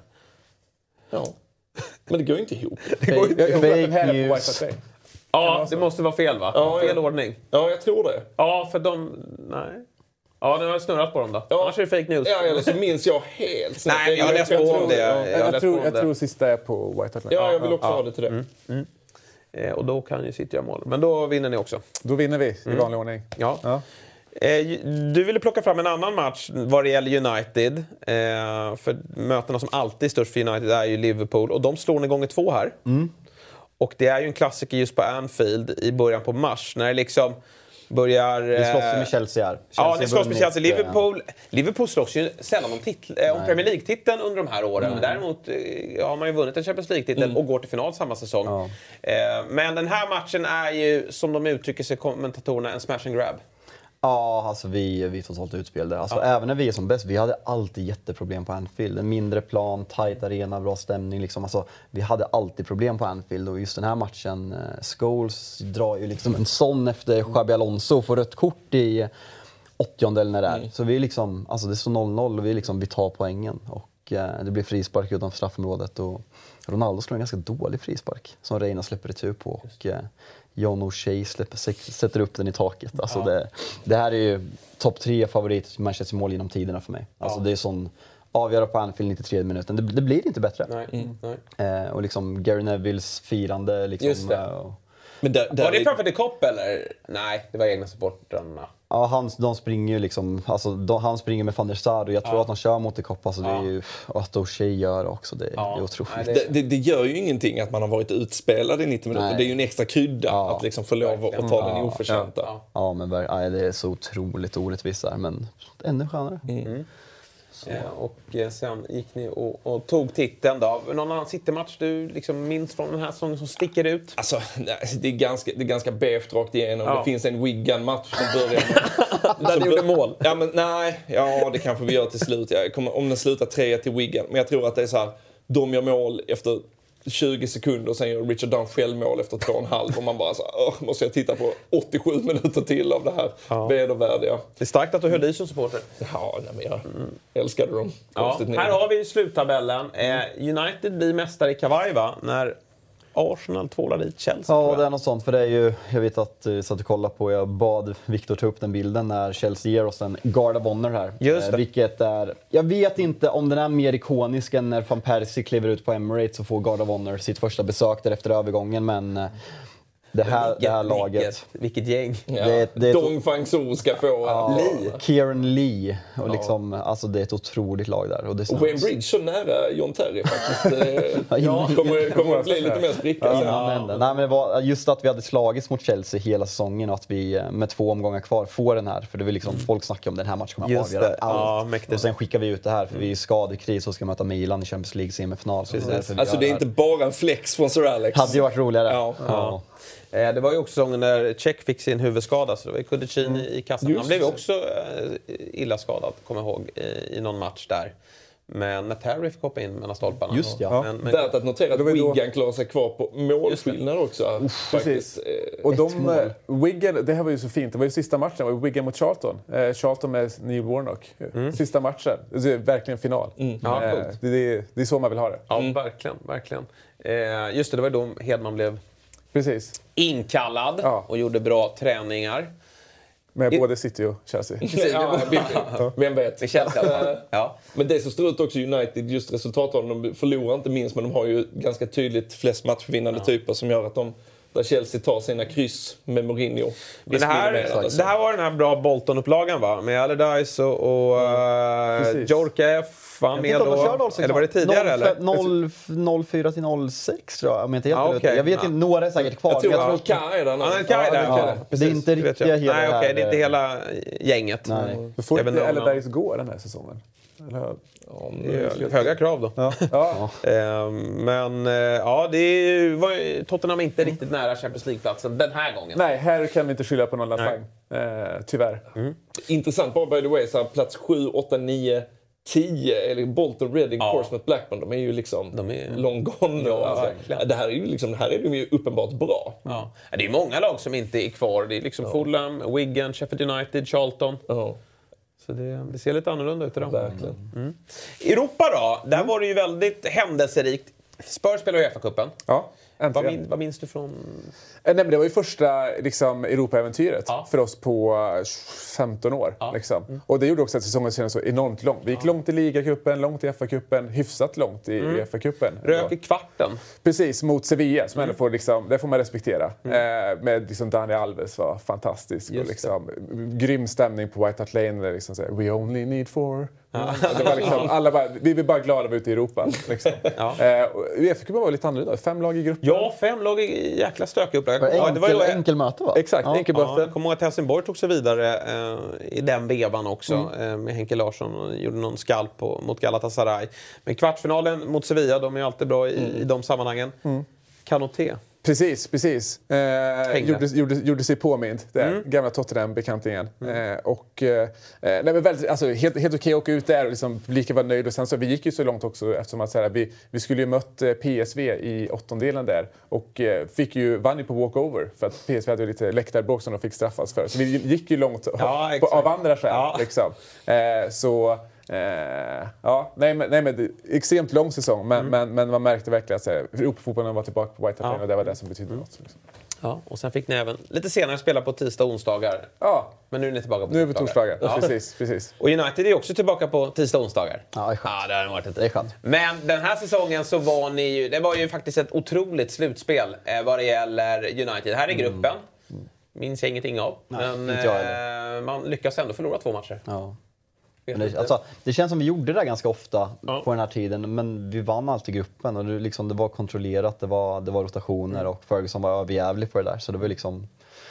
Ja, men det går ju inte ihop. Det går inte ihop. Här är på White Hart Ja, det måste vara fel, va? Ja, fel ja. ordning. Ja, jag tror det. Ja, för de... Nej. Ja, nu har jag snurrat på dem då. Ja. Annars är det fake news. Ja, eller så minns jag helt snabbt. Nej, jag har läst på om det. Jag, jag, jag, tror, jag tror sista är på White Hart Lane. Ja, jag vill också ja. ha det till det. Mm. Mm. Eh, och då kan ju City göra mål. Men då vinner ni också. Då vinner vi i mm. vanlig ordning. Ja. ja. Eh, du ville plocka fram en annan match vad det gäller United. Eh, för mötena som alltid är störst för United är ju Liverpool. Och de slår ni gånger två här. Mm. Och det är ju en klassiker just på Anfield i början på mars. När det liksom... börjar... Vi slåss med Chelsea här. Chelsea ja, ni slåss med Chelsea. Liverpool, Liverpool slåss ju sällan om, titl, äh, om Premier League-titeln under de här åren. Men däremot äh, har man ju vunnit en Champions League-titel mm. och går till final samma säsong. Ja. Äh, men den här matchen är ju, som de uttrycker sig kommentatorerna, en smash and grab. Ja, alltså vi, vi är totalt utspelade. Alltså, ja. Även när vi är som bäst, vi hade alltid jätteproblem på Anfield. En mindre plan, tight arena, bra stämning. Liksom. Alltså, vi hade alltid problem på Anfield. Och just den här matchen, eh, Scholes drar ju liksom en sån efter Xabi Alonso och får rött kort i åttionde eller när det är. Mm. Så vi liksom, alltså det står noll noll och vi, liksom, vi tar poängen. Och eh, det blir frispark utanför straffområdet. Och Ronaldo slår en ganska dålig frispark som Reina släpper retur på. Och, eh, John O'Shea släpper, sätter upp den i taket. Alltså ja. det, det här är ju topp tre favorit Manchester-mål genom tiderna för mig. Alltså ja. Det är sån avgöra på Anfield nittiotre minuten. Det, det blir inte bättre. Nej. Mm. Eh, och liksom Gary Nevilles firande. Liksom, Just det. Och, Men där, där var det framför The Cop eller? Nej, det var egna supportrarna. Ja, han, de springer ju liksom, alltså, de, han springer med Van der Sar och jag tror ja. att de kör mot The Cop. Alltså, ja. Det är ju att O'Shea gör också, det, ja. det är otroligt. Nej, det, det, det gör ju ingenting att man har varit utspelad i nittio minuter. Nej. Det är ju en extra krydda ja. att liksom få lov att ta ja. den oförtjänta. Ja, ja men nej, det är så otroligt orättvist där, men ännu skönare. Mm. Mm. Eh, och eh, sen gick ni och, och tog titeln då. Någon annan City-match du liksom minns från den här säsongen som sticker ut? Alltså, det är ganska, det är ganska beige rakt igenom. Ja. Det finns en Wigan-match som börjar... Där ni gjorde mål? Ja, men nej. Ja, det kanske vi gör till slut. Jag kommer, om den slutar tre till Wigan. Men jag tror att det är så här, de gör mål efter tjugo sekunder och sen gör Richard Dunn självmål efter två och en halv och man bara så här, måste jag titta på åttiosju minuter till av det här ja. vedervärdiga. Det är starkt att du höll i som supporter. Ja, nej, men jag mm. älskade dem. Ja, här har vi sluttabellen. Eh, United blir mästare i kavaj, va? När Arsenal tvålar dit Chelsea. Ja, det är något sånt. För det är ju, jag vet att du satt och kollade på, jag bad Victor ta upp den bilden när Chelsea ger oss en Guard of Honor här. Just det. Eh, vilket är, jag vet inte om den är mer ikonisk än när Van Persie kliver ut på Emirates och får Guard of Honor sitt första besök där efter övergången, men det här, vilket, det här laget... Vilket, vilket gäng. Ja. Det, det Dong Fang-Soo ska få... Ja, Lee. Kieran Lee. Och liksom, ja. Alltså det är ett otroligt lag där. Och, det och Wayne Bridge så nära John Terry faktiskt. ja, kommer, kommer att bli lite mer spricka. Ja, ja. Nej, men det var just att vi hade slagits mot Chelsea hela säsongen och att vi med två omgångar kvar får den här. För det vill liksom, folk snackar om den här matchen kommer att avgöra allt. Ja, och sen skickar vi ut det här för vi är i skadekris och ska möta Milan i Champions League semifinal. Så det alltså det är inte bara en flex från Sir Alex. Hade ju varit roligare. Ja. Ja. Ja. Det var ju också säsongen när Cech fick sin huvudskada, så det var ju Kudicini mm. i kassan. Just Han blev ju också illa skadad, kommer jag ihåg, i någon match där. Men när Terry fick hoppa in mellan stolparna. Just ja. Men, men... Värt att notera att Wigan klarar sig kvar på målskillnad också. Uff, precis. Och de, uh, Wigan, det här var ju så fint. Det var ju sista matchen. Det var Wigan mot Charlton. Uh, Charlton med Neil Warnock. Mm. Sista matchen. Det är verkligen final. Mm. Ja, uh, det, det, det är så man vill ha det. Ja, mm. verkligen. verkligen. Uh, just det, det var då Hedman blev precis. inkallad ja. och gjorde bra träningar. Med I... både City och Chelsea. ja, vem vet. Det känns ja. Men det som står ut också United, just resultatet, de förlorar inte minst, men de har ju ganska tydligt flest matchvinnande ja. typer som gör att de, där Chelsea tar sina kryss med Mourinho. Men det, här, det här var den här bra Bolton-upplagan va? Med Allardyce och, och mm. uh, Djorkaeff var med då. Eller var det tidigare eller? noll fyra till noll sex tror jag. Men inte helt ah, okay. Jag vet inte, några är säkert kvar. Jag tror att Alka är där. Alka är där. Ja, det är inte riktigt hela Nej, okej, okay, det är inte hela gänget. Nej. Mm. Får inte Allardyce gå den här säsongen? Eller? Ja, höga krav då. Ja. Ja. Men ja, det var Tottenham inte riktigt nära Champions League-platsen den här gången. Nej, här kan vi inte skylla på någon lasang. Eh, tyvärr. Mm. Intressant bara by the way, så här, plats sju, åtta, nio, tio eller Bolton, Reading, ja. Portsmouth, Blackburn, de är ju liksom de är long gone. Ja, alltså, det här är ju liksom, det här är de ju uppenbart bra. Ja. Det är många lag som inte är kvar. Det är liksom ja. Fulham, Wigan, Sheffield United, Charlton. Ja. Så det, det ser lite annorlunda ut idag. Verkligen. Mm. Europa då, där mm. var det ju väldigt händelserikt. Spurs spelar ju UEFA-cupen. Ja, vad, min, vad minns du från... Nej, men det var ju första liksom, Europa-äventyret ja. för oss på femton år. Ja. Liksom. Mm. Och det gjorde också att säsongen kändes så enormt lång. Vi gick ja. långt i ligacupen, långt i F A-cupen, hyfsat långt i mm. UEFA-cupen. Rök i kvarten. Precis, mot Sevilla. Som mm. får, liksom, det får man respektera. Mm. Eh, med liksom, Dani Alves var fantastisk. Och, liksom, grym stämning på White Hart Lane. Liksom, såhär, we only need four... Ja. Det var liksom, alla bara, vi var bara glada att vara ute i Europa. Liksom. Ja. Eh, UEFA-cupen var lite annorlunda. Fem lag i gruppen. Ja, fem lag i jäkla stökig upplägg. Enkel, ja, det var ju enkel möte va? Exakt, ja. enkel möte. Ja, jag kommer ihåg att Helsingborg tog sig vidare eh, i den vevan också. Mm. Eh, med Henke Larsson och gjorde någon skalp på, mot Galatasaray. Men kvartsfinalen mot Sevilla, de är ju alltid bra i, mm. i de sammanhangen. Mm. Kanoté. Precis, precis. Eh, gjorde, gjorde, gjorde sig påmind. Den mm. gamla Tottenham-bekantingen. Mm. Eh, och, eh, nej, men väldigt, alltså, helt, helt okej att åka ut där och liksom, publiken var nöjd. Och sen så, vi gick ju så långt också eftersom att, så här, vi, vi skulle ju mött eh, P S V i åttondelen där. Och eh, fick ju, vann ju på walkover. För att P S V hade ju lite läktarbråk som de fick straffas för. Så vi gick ju långt ja, på, av andra skäl. Ja. Liksom. Eh, så... Eh, ja, nej men, nej men extremt lång säsong men, mm. men, men man märkte verkligen att Europafotbollen var tillbaka på White Hart Lane ja. och det var det som betydde mm. något. Liksom. Ja, och sen fick ni även lite senare spela på tisdag och onsdagar. Ja. Men nu är ni tillbaka på nu torsdagar. Nu är vi torsdagar, ja. precis, precis. Och United är också tillbaka på tisdag och onsdagar. Ja, det är skönt. Ja, det har varit ett... det är skönt. Men den här säsongen så var ni ju, det var ju faktiskt ett otroligt slutspel eh, vad det gäller United. Här i gruppen, mm. minns jag ingenting av. Nej, men eh, man lyckas ändå förlora två matcher. Ja. Det, alltså, det känns som vi gjorde det ganska ofta ja. på den här tiden, men vi vann alltid gruppen och det, liksom, det var kontrollerat, det var, det var rotationer mm. och Ferguson var överjävlig på det där, så det var liksom...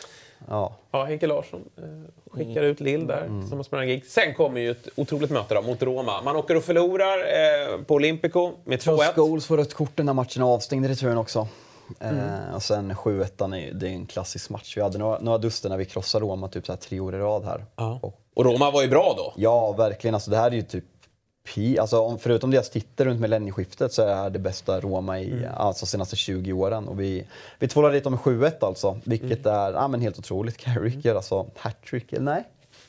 Ja, ja Henke Larsson eh, skickar ut Lill där mm. som sprang gig. Sen kommer ju ett otroligt möte då, mot Roma. Man åker och förlorar eh, på Olympico med två ett. Scholes får rött kort när matchen avstängd i returen också. Mm. Eh, och sen sju ett, det är en klassisk match. Vi hade några, några duster när vi krossade Roma typ så här tre år i rad här. Ja. Och, och Roma var ju bra då. Ja, verkligen. Alltså, det här är ju typ pi, alltså, förutom deras titel runt millennieskiftet så är det här det bästa Roma i mm. alltså, senaste tjugo åren. Och vi, vi tvålade dit om sju ett alltså, vilket mm. är ja, men helt otroligt. Carrick gör alltså hattrick, eller nej?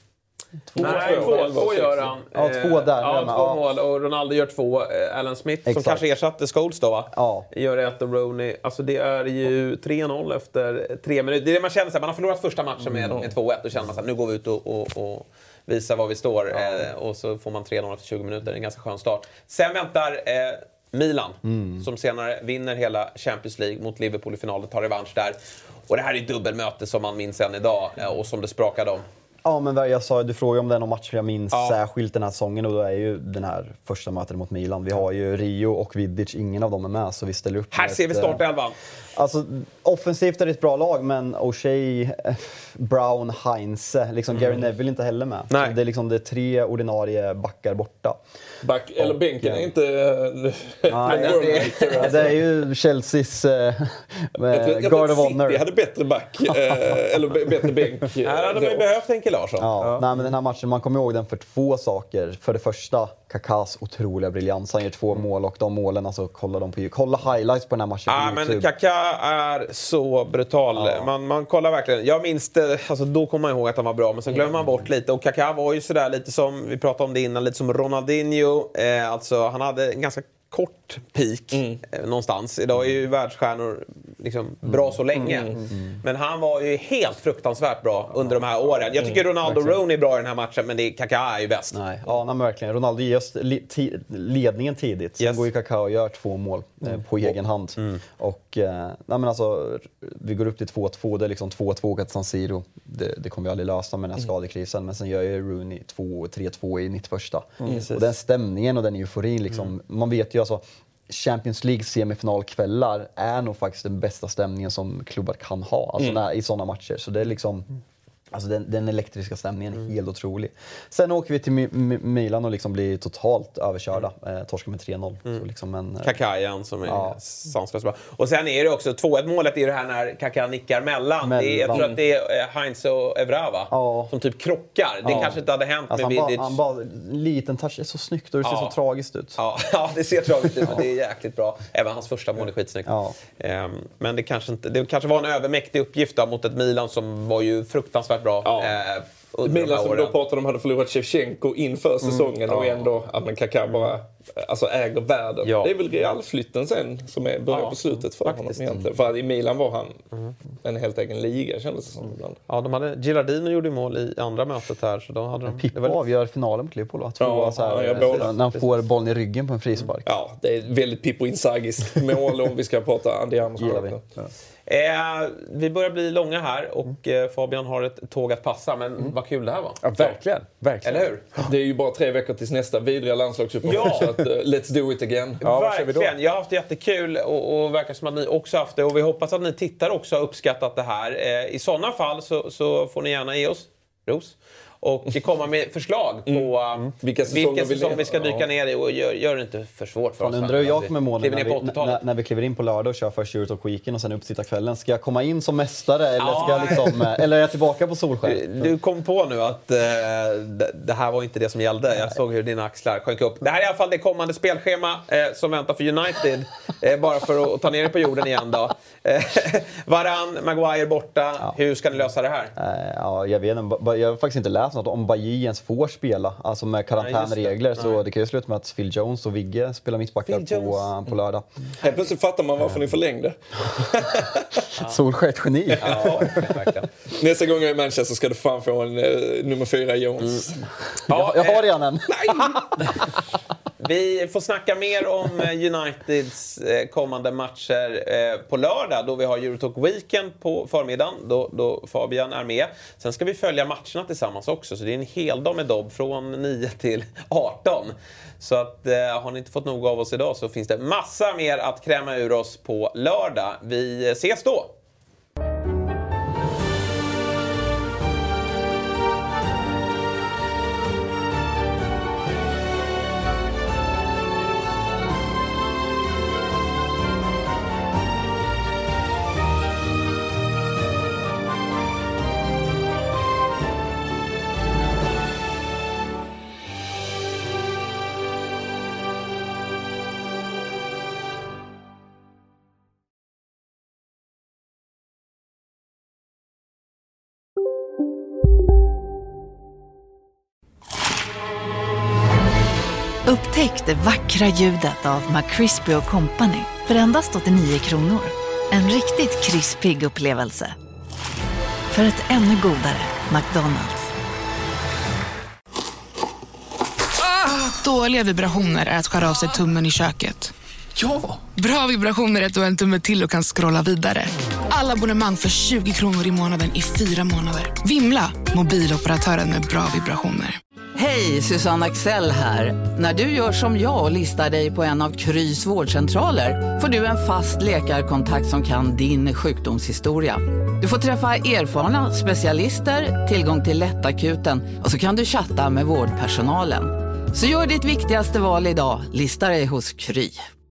Två, Nej, två, två, två gör han. Ja, två där. Ja, två ja. mål. Och Ronaldo gör två. Alan Smith, Exakt. som kanske ersatte Scholes då, va? Ja. Gör ett och Rooney. Alltså det är ju tre noll efter tre minuter. Det är det man känner sig. Man har förlorat första matchen med, mm. med två ett. Då känner man så här, nu går vi ut och, och, och visar var vi står. Ja. Eh, och så får man tre noll efter tjugo minuter. Det är en ganska skön start. Sen väntar eh, Milan, mm. som senare vinner hela Champions League mot Liverpool i finalen. Tar revansch där. Och det här är ett dubbelmöte som man minns än idag. Eh, och som det sprakade om. Ja, men jag sa, du frågade om det är någon match jag minns ja. särskilt den här säsongen, och då är ju den här första mötet mot Milan. Vi har ju Rio och Vidic, ingen av dem är med, så vi ställer upp. Här ser vi startelvan. Alltså, offensivt är det ett bra lag, men O'Shea, Brown, Heinze, liksom mm. Gary Neville inte heller med. Så det är liksom det är tre ordinarie backar borta. Back, eller och, bänken är inte... Nej, det, det är ju Chelseas uh, jag tror, jag Guard of Honor. City hade bättre back, uh, eller bättre bänk. Här hade vi behövt Henke Larsson. Ja, ja. Nej, men den här matchen, man kommer ihåg den för två saker. För det första, Kakas otroliga briljans. Han gör två mål och de målen, alltså kolla dem på kolla highlights på den här matchen Ja, på men YouTube. Kaká är så brutal. Ja. Man, man kollar verkligen. Jag minns det, alltså då kommer man ihåg att han var bra, men så glömmer man bort lite. Och Kaká var ju sådär lite som, vi pratade om det innan, lite som Ronaldinho. Eh, alltså han hade en ganska kort peak mm. eh, någonstans. Idag är ju världsstjärnor liksom bra så länge. Mm. Mm. Men han var ju helt fruktansvärt bra under de här åren. Jag tycker mm. Ronaldo Rooney är bra i den här matchen, men det är, Kaká är ju bäst. Nej, ja, nej, verkligen. Ronaldo ger oss li- ledningen tidigt. Sen yes. går ju Kaká och gör två mål eh, på mm. egen hand. Mm. Och eh, nej, men alltså, vi går upp till två två. Det är liksom två två till San Siro. Det, det kommer vi aldrig lösa med den här skadekrisen. Men sen gör ju Rooney två tre två i nittio första. Mm. Och den stämningen och den euforin liksom, mm. man vet ju alltså, Champions League semifinalkvällar är nog faktiskt den bästa stämningen som klubbar kan ha alltså mm. när, i sådana matcher. Så det är liksom alltså den, den elektriska stämningen är mm. helt otrolig. Sen åker vi till Mi- Mi- Milan och liksom blir totalt överkörda. Mm. Eh, torskar med tre noll. Mm. Så liksom en, Kaká igen som är ja. sanslöst bra. Och sen är det också två ett målet är det här när Kaká nickar mellan. mellan. Det är, jag tror att det är Heinz och Evra va? Ja. Som typ krockar. Det ja. kanske inte hade hänt alltså med han Vidic. Ba, han bara en liten touch. Det är så snyggt och det ser ja. så tragiskt ut. Ja, ja det ser tragiskt ut men det är jäkligt bra. Även hans första mål är skitsnyggt. Ja. Um, men det kanske, inte, det kanske var en övermäktig uppgift då, mot ett Milan som var ju fruktansvärt bra. Ja. Uh, Milan som då pratade om hade förlorat Shevchenko inför säsongen mm. och ändå att man Kaká bara alltså, äger världen. Ja. Det är väl Realflytten sen som är början ja. på slutet för Faktiskt. honom egentligen. För att i Milan var han mm. en helt egen liga kändes det som ibland. Ja, de hade, Gilardino gjorde mål i andra mötet här så då hade de... Pippo var... avgör finalen på Liverpool va? Ja, så här, ja, ja, när han får bollen i ryggen på en frispark. Ja, det är väldigt Pippo Inzagis mål om vi ska prata Andiamo. Ja. Eh, vi börjar bli långa här och eh, Fabian har ett tåg att passa, men mm. vad kul det här var. Ja, verkligen, verkligen. Eller hur? Det är ju bara tre veckor tills nästa vidriga landslagsuppehåll ja. så att, uh, let's do it again. Ja, verkligen, jag har haft det jättekul och, och verkar som att ni också haft det och vi hoppas att ni tittar också har uppskattat det här. Eh, I sådana fall så, så får ni gärna ge oss ros och komma med förslag på mm. vilka säsonger vilken säsong vi ska dyka ja. ner i och gör, gör det inte för svårt för oss. Jag undrar hur jag kommer målen när, vi, när, när vi kliver in på lördag och kör först Eurotalk Weekend och sen uppsittarkvällen. Ska jag komma in som mästare eller, ska jag liksom, eller är jag tillbaka på Solskär? Du, du kom på nu att uh, det, det här var inte det som gällde. Jag såg hur dina axlar sjönk upp. Det här är i alla fall det kommande spelschema eh, som väntar för United. Eh, bara för att ta ner det på jorden igen då. Eh, Varann, Maguire borta. Ja. Hur ska ni lösa det här? Eh, ja, jag vet inte. Jag har faktiskt inte läst något om Bailly ens får spela, alltså med karantänregler. Nej, så det kan ju sluta med att Phil Jones och Vigge spelar mittbackar på, på lördag. Mm. Helt plötsligt fattar man varför ni förlängde. Solskär ett geni. Ja, nästa gång jag är i Manchester ska du fan få en uh, nummer fyra Jones. Mm. Ja, jag, jag har redan en. Nej! Vi får snacka mer om Uniteds kommande matcher på lördag då vi har Eurotalk Weekend på förmiddagen då, då Fabian är med. Sen ska vi följa matcherna tillsammans också så det är en hel dag med dobb från nio till arton. Så att eh, har ni inte fått nog av oss idag så finns det massa mer att kräma ur oss på lördag. Vi ses då! Upptäck det vackra ljudet av McCrispy och Company för endast åttionio kronor. En riktigt krispig upplevelse. För ett ännu godare McDonald's. Ah, dåliga vibrationer är att skära av sig tummen i köket. Ja! Bra vibrationer är att du har en tumme till och kan scrolla vidare. Alla abonnemang för tjugo kronor i månaden i fyra månader. Vimla, mobiloperatören med bra vibrationer. Hej, Susanne Axel här. När du gör som jag och listar dig på en av Krys vårdcentraler får du en fast läkarkontakt som kan din sjukdomshistoria. Du får träffa erfarna specialister, tillgång till lättakuten och så kan du chatta med vårdpersonalen. Så gör ditt viktigaste val idag, listar dig hos Kry.